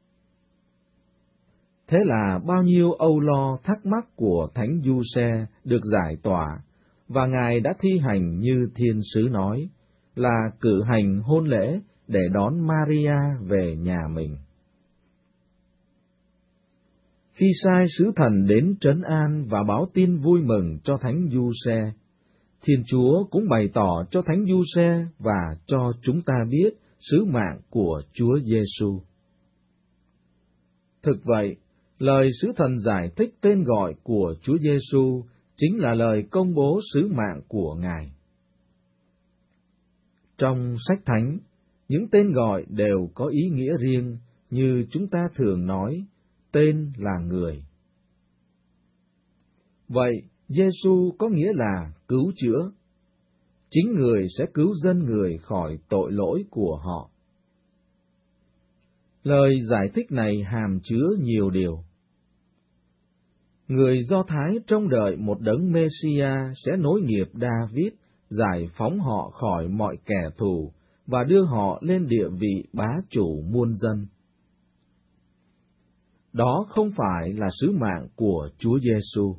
Thế là bao nhiêu âu lo thắc mắc của Thánh Giuse được giải tỏa, và Ngài đã thi hành như thiên sứ nói, là cử hành hôn lễ để đón Maria về nhà mình. Khi sai sứ thần đến trấn an và báo tin vui mừng cho Thánh Giuse, Thiên Chúa cũng bày tỏ cho Thánh Giuse và cho chúng ta biết sứ mạng của Chúa Giêsu. Thực vậy, lời sứ thần giải thích tên gọi của Chúa Giêsu chính là lời công bố sứ mạng của Ngài. Trong sách Thánh, những tên gọi đều có ý nghĩa riêng, như chúng ta thường nói, tên là người. Vậy, Giêsu có nghĩa là cứu chữa. Chính người sẽ cứu dân người khỏi tội lỗi của họ. Lời giải thích này hàm chứa nhiều điều. Người Do Thái trông đợi một đấng Mê-si-a sẽ nối nghiệp David, giải phóng họ khỏi mọi kẻ thù và đưa họ lên địa vị bá chủ muôn dân. Đó không phải là sứ mạng của Chúa Giêsu.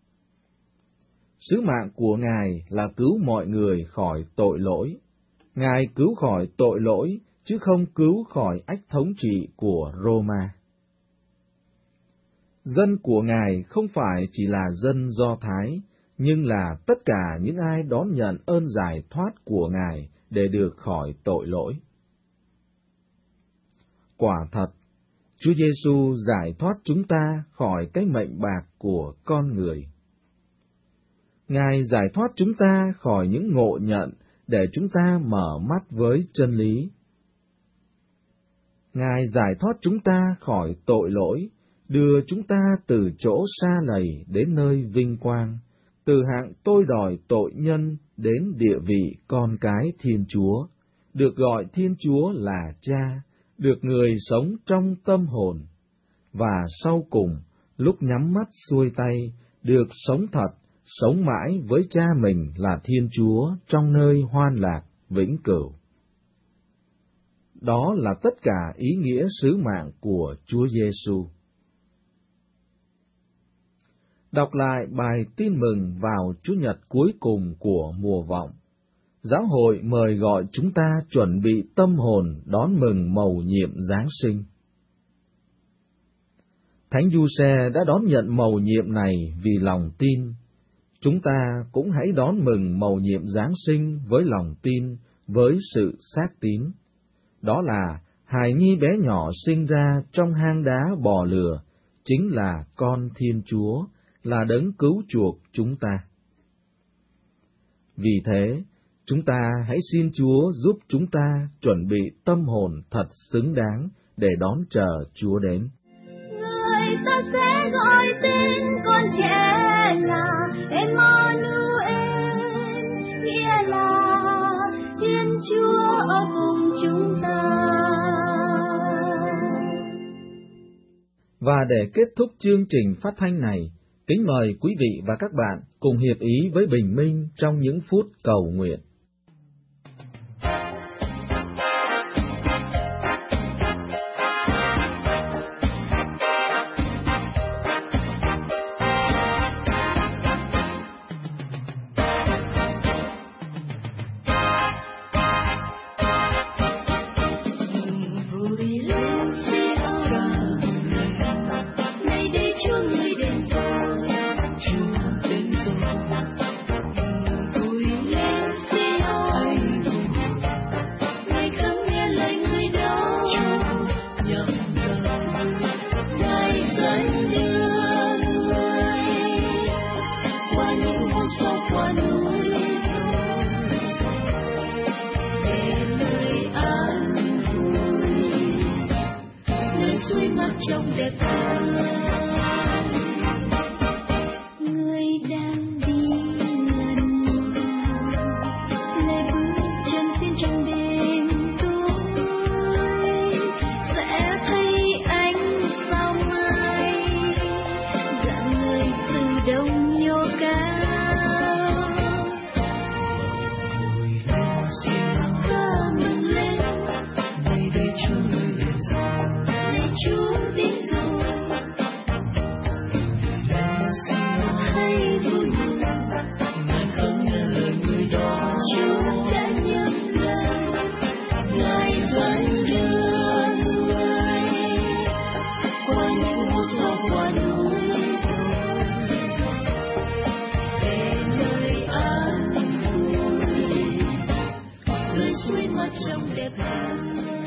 Sứ mạng của Ngài là cứu mọi người khỏi tội lỗi. Ngài cứu khỏi tội lỗi, chứ không cứu khỏi ách thống trị của Roma. Dân của Ngài không phải chỉ là dân Do Thái, nhưng là tất cả những ai đón nhận ơn giải thoát của Ngài để được khỏi tội lỗi. Quả thật, Chúa Giêsu giải thoát chúng ta khỏi cái mệnh bạc của con người. Ngài giải thoát chúng ta khỏi những ngộ nhận để chúng ta mở mắt với chân lý. Ngài giải thoát chúng ta khỏi tội lỗi, đưa chúng ta từ chỗ xa lầy đến nơi vinh quang, từ hạng tôi đòi tội nhân đến địa vị con cái Thiên Chúa, được gọi Thiên Chúa là Cha, được người sống trong tâm hồn, và sau cùng lúc nhắm mắt xuôi tay, được sống thật, sống mãi với Cha mình là Thiên Chúa trong nơi hoan lạc vĩnh cửu. Đó là tất cả ý nghĩa sứ mạng của Chúa Giêsu. Đọc lại bài tin mừng vào Chủ nhật cuối cùng của mùa vọng. Giáo hội mời gọi chúng ta chuẩn bị tâm hồn đón mừng mầu nhiệm Giáng sinh. Thánh Giuse đã đón nhận mầu nhiệm này vì lòng tin. Chúng ta cũng hãy đón mừng mầu nhiệm Giáng sinh với lòng tin, với sự xác tín. Đó là hài nhi bé nhỏ sinh ra trong hang đá bò lửa, chính là con Thiên Chúa, là đấng cứu chuộc chúng ta. Vì thế, chúng ta hãy xin Chúa giúp chúng ta chuẩn bị tâm hồn thật xứng đáng để đón chờ Chúa đến. Người ta sẽ gọi tên con trẻ là Emmanuel, nghĩa là Thiên Chúa ở cùng chúng ta. Và để kết thúc chương trình phát thanh này, kính mời quý vị và các bạn cùng hiệp ý với Bình Minh trong những phút cầu nguyện. Trong đẹp người đang đi lần lê bước chân xin trong đêm tối sẽ thấy ánh sao mai dạng người từ đông nhô cao ca mừng lên ngày đây Chúa người đến rồi ngày Chúa đến rồi hay vui mừng ngài không nghe lời người đó Chúa đã nhắc lời ngài dẫn đưa người qua những hồ sâu qua núi về nơi an vui nơi suối mắt trong đẹp hơn.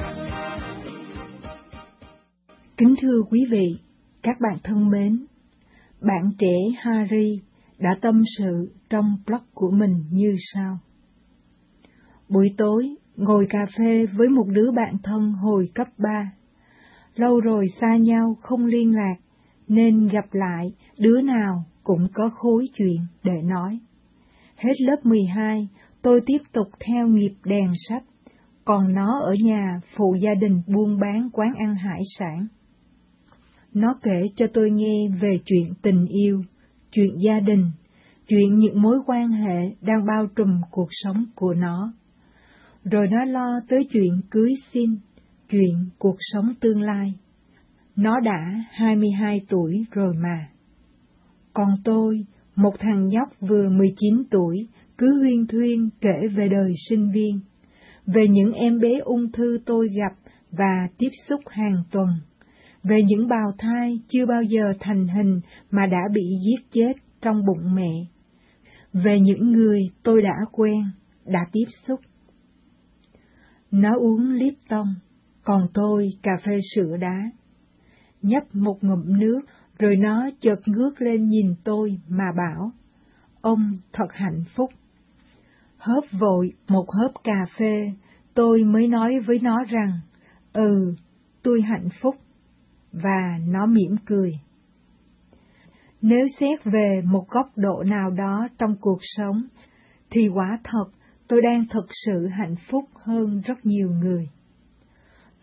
Kính thưa quý vị, các bạn thân mến, bạn trẻ Harry đã tâm sự trong blog của mình như sau. Buổi tối, ngồi cà phê với một đứa bạn thân hồi cấp ba. Lâu rồi xa nhau không liên lạc, nên gặp lại đứa nào cũng có khối chuyện để nói. Hết lớp mười hai, tôi tiếp tục theo nghiệp đèn sách, còn nó ở nhà phụ gia đình buôn bán quán ăn hải sản. Nó kể cho tôi nghe về chuyện tình yêu, chuyện gia đình, chuyện những mối quan hệ đang bao trùm cuộc sống của nó. Rồi nó lo tới chuyện cưới xin, chuyện cuộc sống tương lai. Nó đã hai mươi hai tuổi rồi mà. Còn tôi, một thằng nhóc vừa mười chín tuổi, cứ huyên thuyên kể về đời sinh viên, về những em bé ung thư tôi gặp và tiếp xúc hàng tuần, về những bào thai chưa bao giờ thành hình mà đã bị giết chết trong bụng mẹ, về những người tôi đã quen, đã tiếp xúc. Nó uống Lipton, còn tôi cà phê sữa đá. Nhấp một ngụm nước, rồi nó chợt ngước lên nhìn tôi mà bảo, ông thật hạnh phúc. Hớp vội một hớp cà phê, tôi mới nói với nó rằng, ừ, tôi hạnh phúc. Và nó mỉm cười. Nếu xét về một góc độ nào đó trong cuộc sống, thì quả thật tôi đang thực sự hạnh phúc hơn rất nhiều người.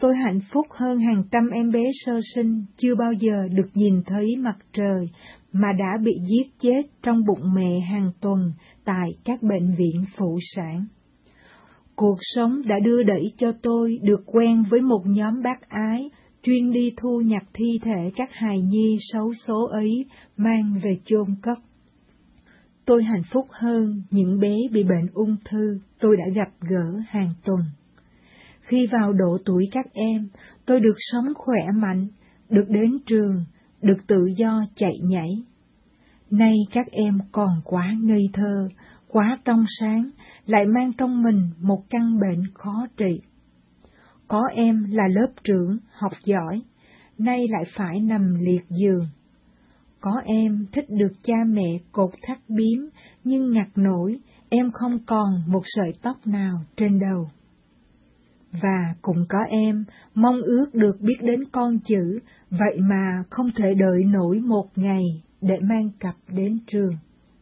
Tôi hạnh phúc hơn hàng trăm em bé sơ sinh chưa bao giờ được nhìn thấy mặt trời mà đã bị giết chết trong bụng mẹ hàng tuần tại các bệnh viện phụ sản. Cuộc sống đã đưa đẩy cho tôi được quen với một nhóm bác ái chuyên đi thu nhặt thi thể các hài nhi xấu số ấy mang về chôn cất. Tôi hạnh phúc hơn những bé bị bệnh ung thư tôi đã gặp gỡ hàng tuần. Khi vào độ tuổi các em, tôi được sống khỏe mạnh, được đến trường, được tự do chạy nhảy. Nay các em còn quá ngây thơ, quá trong sáng, lại mang trong mình một căn bệnh khó trị. Có em là lớp trưởng, học giỏi, nay lại phải nằm liệt giường. Có em thích được cha mẹ cột thắt bím, nhưng ngặt nổi, em không còn một sợi tóc nào trên đầu. Và cũng có em mong ước được biết đến con chữ, vậy mà không thể đợi nổi một ngày để mang cặp đến trường.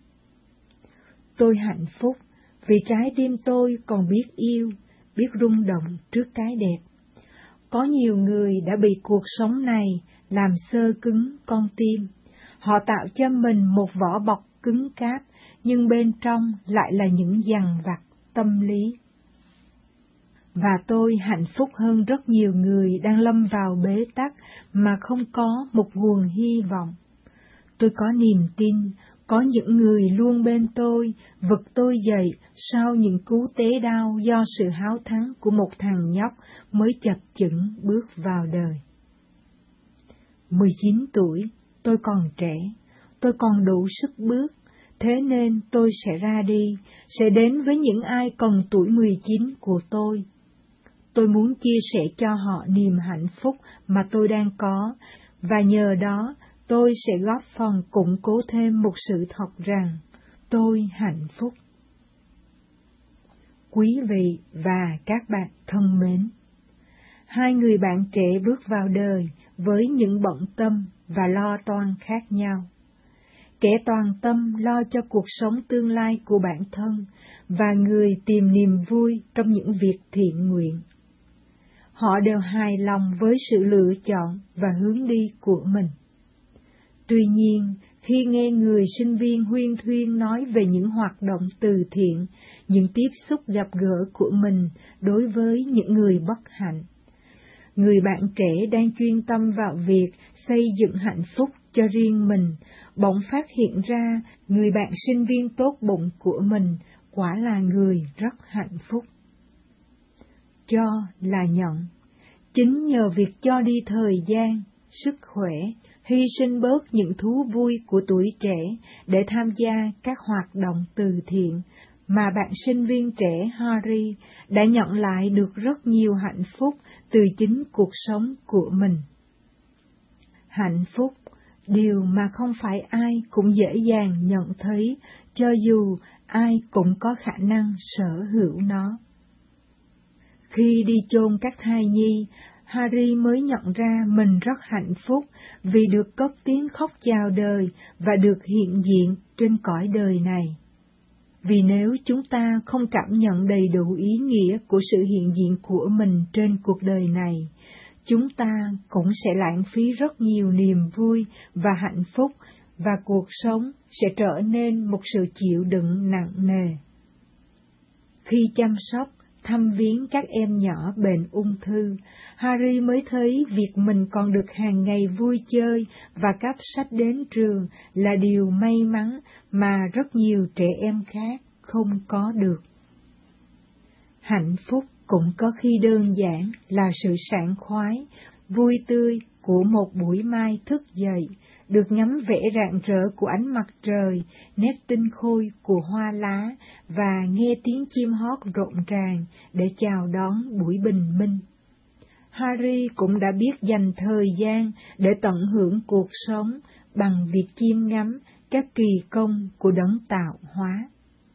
Tôi hạnh phúc vì trái tim tôi còn biết yêu, biết rung động trước cái đẹp. Có nhiều người đã bị cuộc sống này làm xơ cứng con tim. Họ tạo cho mình một vỏ bọc cứng cáp, nhưng bên trong lại là những dằn vặt tâm lý. Và tôi hạnh phúc hơn rất nhiều người đang lâm vào bế tắc mà không có một nguồn hy vọng. Tôi có niềm tin, có những người luôn bên tôi, vực tôi dậy sau những cú té đau do sự háo thắng của một thằng nhóc mới chập chững bước vào đời. mười chín tuổi, tôi còn trẻ, tôi còn đủ sức bước, thế nên tôi sẽ ra đi, sẽ đến với những ai còn tuổi mười chín của tôi. Tôi muốn chia sẻ cho họ niềm hạnh phúc mà tôi đang có, và nhờ đó tôi sẽ góp phần củng cố thêm một sự thật rằng tôi hạnh phúc. Quý vị và các bạn thân mến, hai người bạn trẻ bước vào đời với những bận tâm và lo toan khác nhau. Kẻ toàn tâm lo cho cuộc sống tương lai của bản thân và người tìm niềm vui trong những việc thiện nguyện. Họ đều hài lòng với sự lựa chọn và hướng đi của mình. Tuy nhiên, khi nghe người sinh viên huyên thuyên nói về những hoạt động từ thiện, những tiếp xúc gặp gỡ của mình đối với những người bất hạnh, người bạn trẻ đang chuyên tâm vào việc xây dựng hạnh phúc cho riêng mình, bỗng phát hiện ra người bạn sinh viên tốt bụng của mình quả là người rất hạnh phúc. Cho là nhận. Chính nhờ việc cho đi thời gian, sức khỏe, hy sinh bớt những thú vui của tuổi trẻ để tham gia các hoạt động từ thiện, mà bạn sinh viên trẻ Harry đã nhận lại được rất nhiều hạnh phúc từ chính cuộc sống của mình. Hạnh phúc, điều mà không phải ai cũng dễ dàng nhận thấy, cho dù ai cũng có khả năng sở hữu nó. Khi đi chôn các thai nhi, Harry mới nhận ra mình rất hạnh phúc vì được cất tiếng khóc chào đời và được hiện diện trên cõi đời này. Vì nếu chúng ta không cảm nhận đầy đủ ý nghĩa của sự hiện diện của mình trên cuộc đời này, chúng ta cũng sẽ lãng phí rất nhiều niềm vui và hạnh phúc, và cuộc sống sẽ trở nên một sự chịu đựng nặng nề. Khi chăm sóc, thăm viếng các em nhỏ bệnh ung thư, Harry mới thấy việc mình còn được hàng ngày vui chơi và cắp sách đến trường là điều may mắn mà rất nhiều trẻ em khác không có được. Hạnh phúc cũng có khi đơn giản là sự sảng khoái, vui tươi của một buổi mai thức dậy, được ngắm vẻ rạng rỡ của ánh mặt trời, nét tinh khôi của hoa lá và nghe tiếng chim hót rộn ràng để chào đón buổi bình minh. Harry cũng đã biết dành thời gian để tận hưởng cuộc sống bằng việc chiêm ngắm các kỳ công của đấng tạo hóa.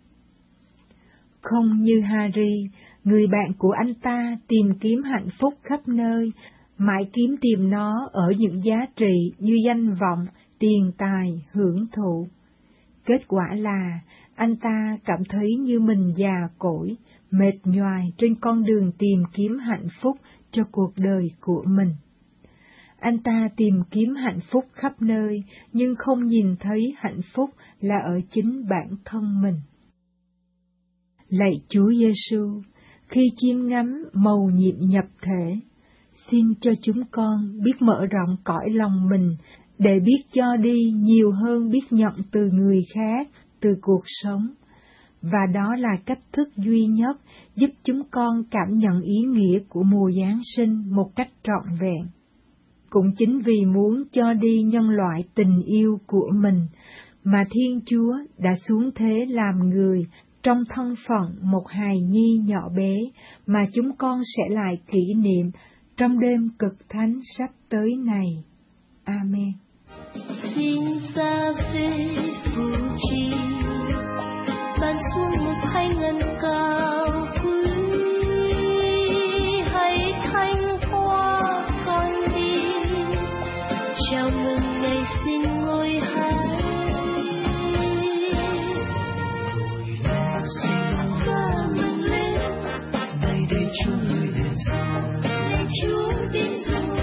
Không như Harry, người bạn của anh ta tìm kiếm hạnh phúc khắp nơi, mãi kiếm tìm nó ở những giá trị như danh vọng, tiền tài, hưởng thụ. Kết quả là anh ta cảm thấy như mình già cỗi, mệt nhoài trên con đường tìm kiếm hạnh phúc cho cuộc đời của mình. Anh ta tìm kiếm hạnh phúc khắp nơi, nhưng không nhìn thấy hạnh phúc là ở chính bản thân mình. Lạy Chúa Giêsu, khi chiêm ngắm mầu nhiệm nhập thể, xin cho chúng con biết mở rộng cõi lòng mình để biết cho đi nhiều hơn biết nhận từ người khác, từ cuộc sống. Và đó là cách thức duy nhất giúp chúng con cảm nhận ý nghĩa của mùa Giáng sinh một cách trọn vẹn. Cũng chính vì muốn cho đi nhân loại tình yêu của mình, mà Thiên Chúa đã xuống thế làm người trong thân phận một hài nhi nhỏ bé mà chúng con sẽ lại kỷ niệm trong đêm cực thánh sắp tới này. Amen. Xin ra về phù trì, ban xuống một hai ngân cao quý, hãy thanh hoa con đi, chào mừng ngày sinh ngôi hai. Và mừng lên, này để Chúa người đến sau, để Chúa đến rồi.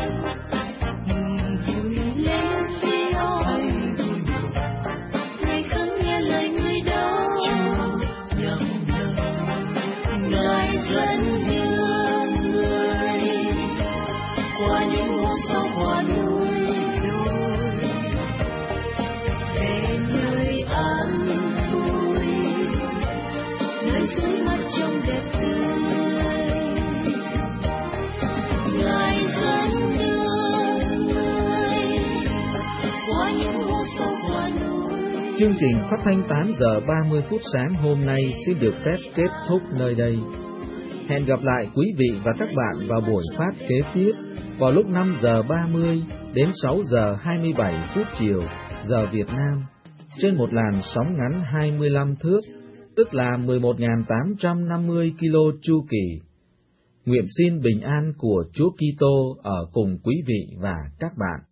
Chương trình phát thanh tám giờ ba mươi phút sáng hôm nay xin được phép kết thúc nơi đây. Hẹn gặp lại quý vị và các bạn vào buổi phát kế tiếp vào lúc năm giờ ba mươi đến sáu giờ hai mươi bảy phút chiều giờ Việt Nam trên một làn sóng ngắn hai mươi lăm thước, tức là mười một nghìn tám trăm năm mươi ki lô chu kỳ. Nguyện xin bình an của Chúa Kitô ở cùng quý vị và các bạn.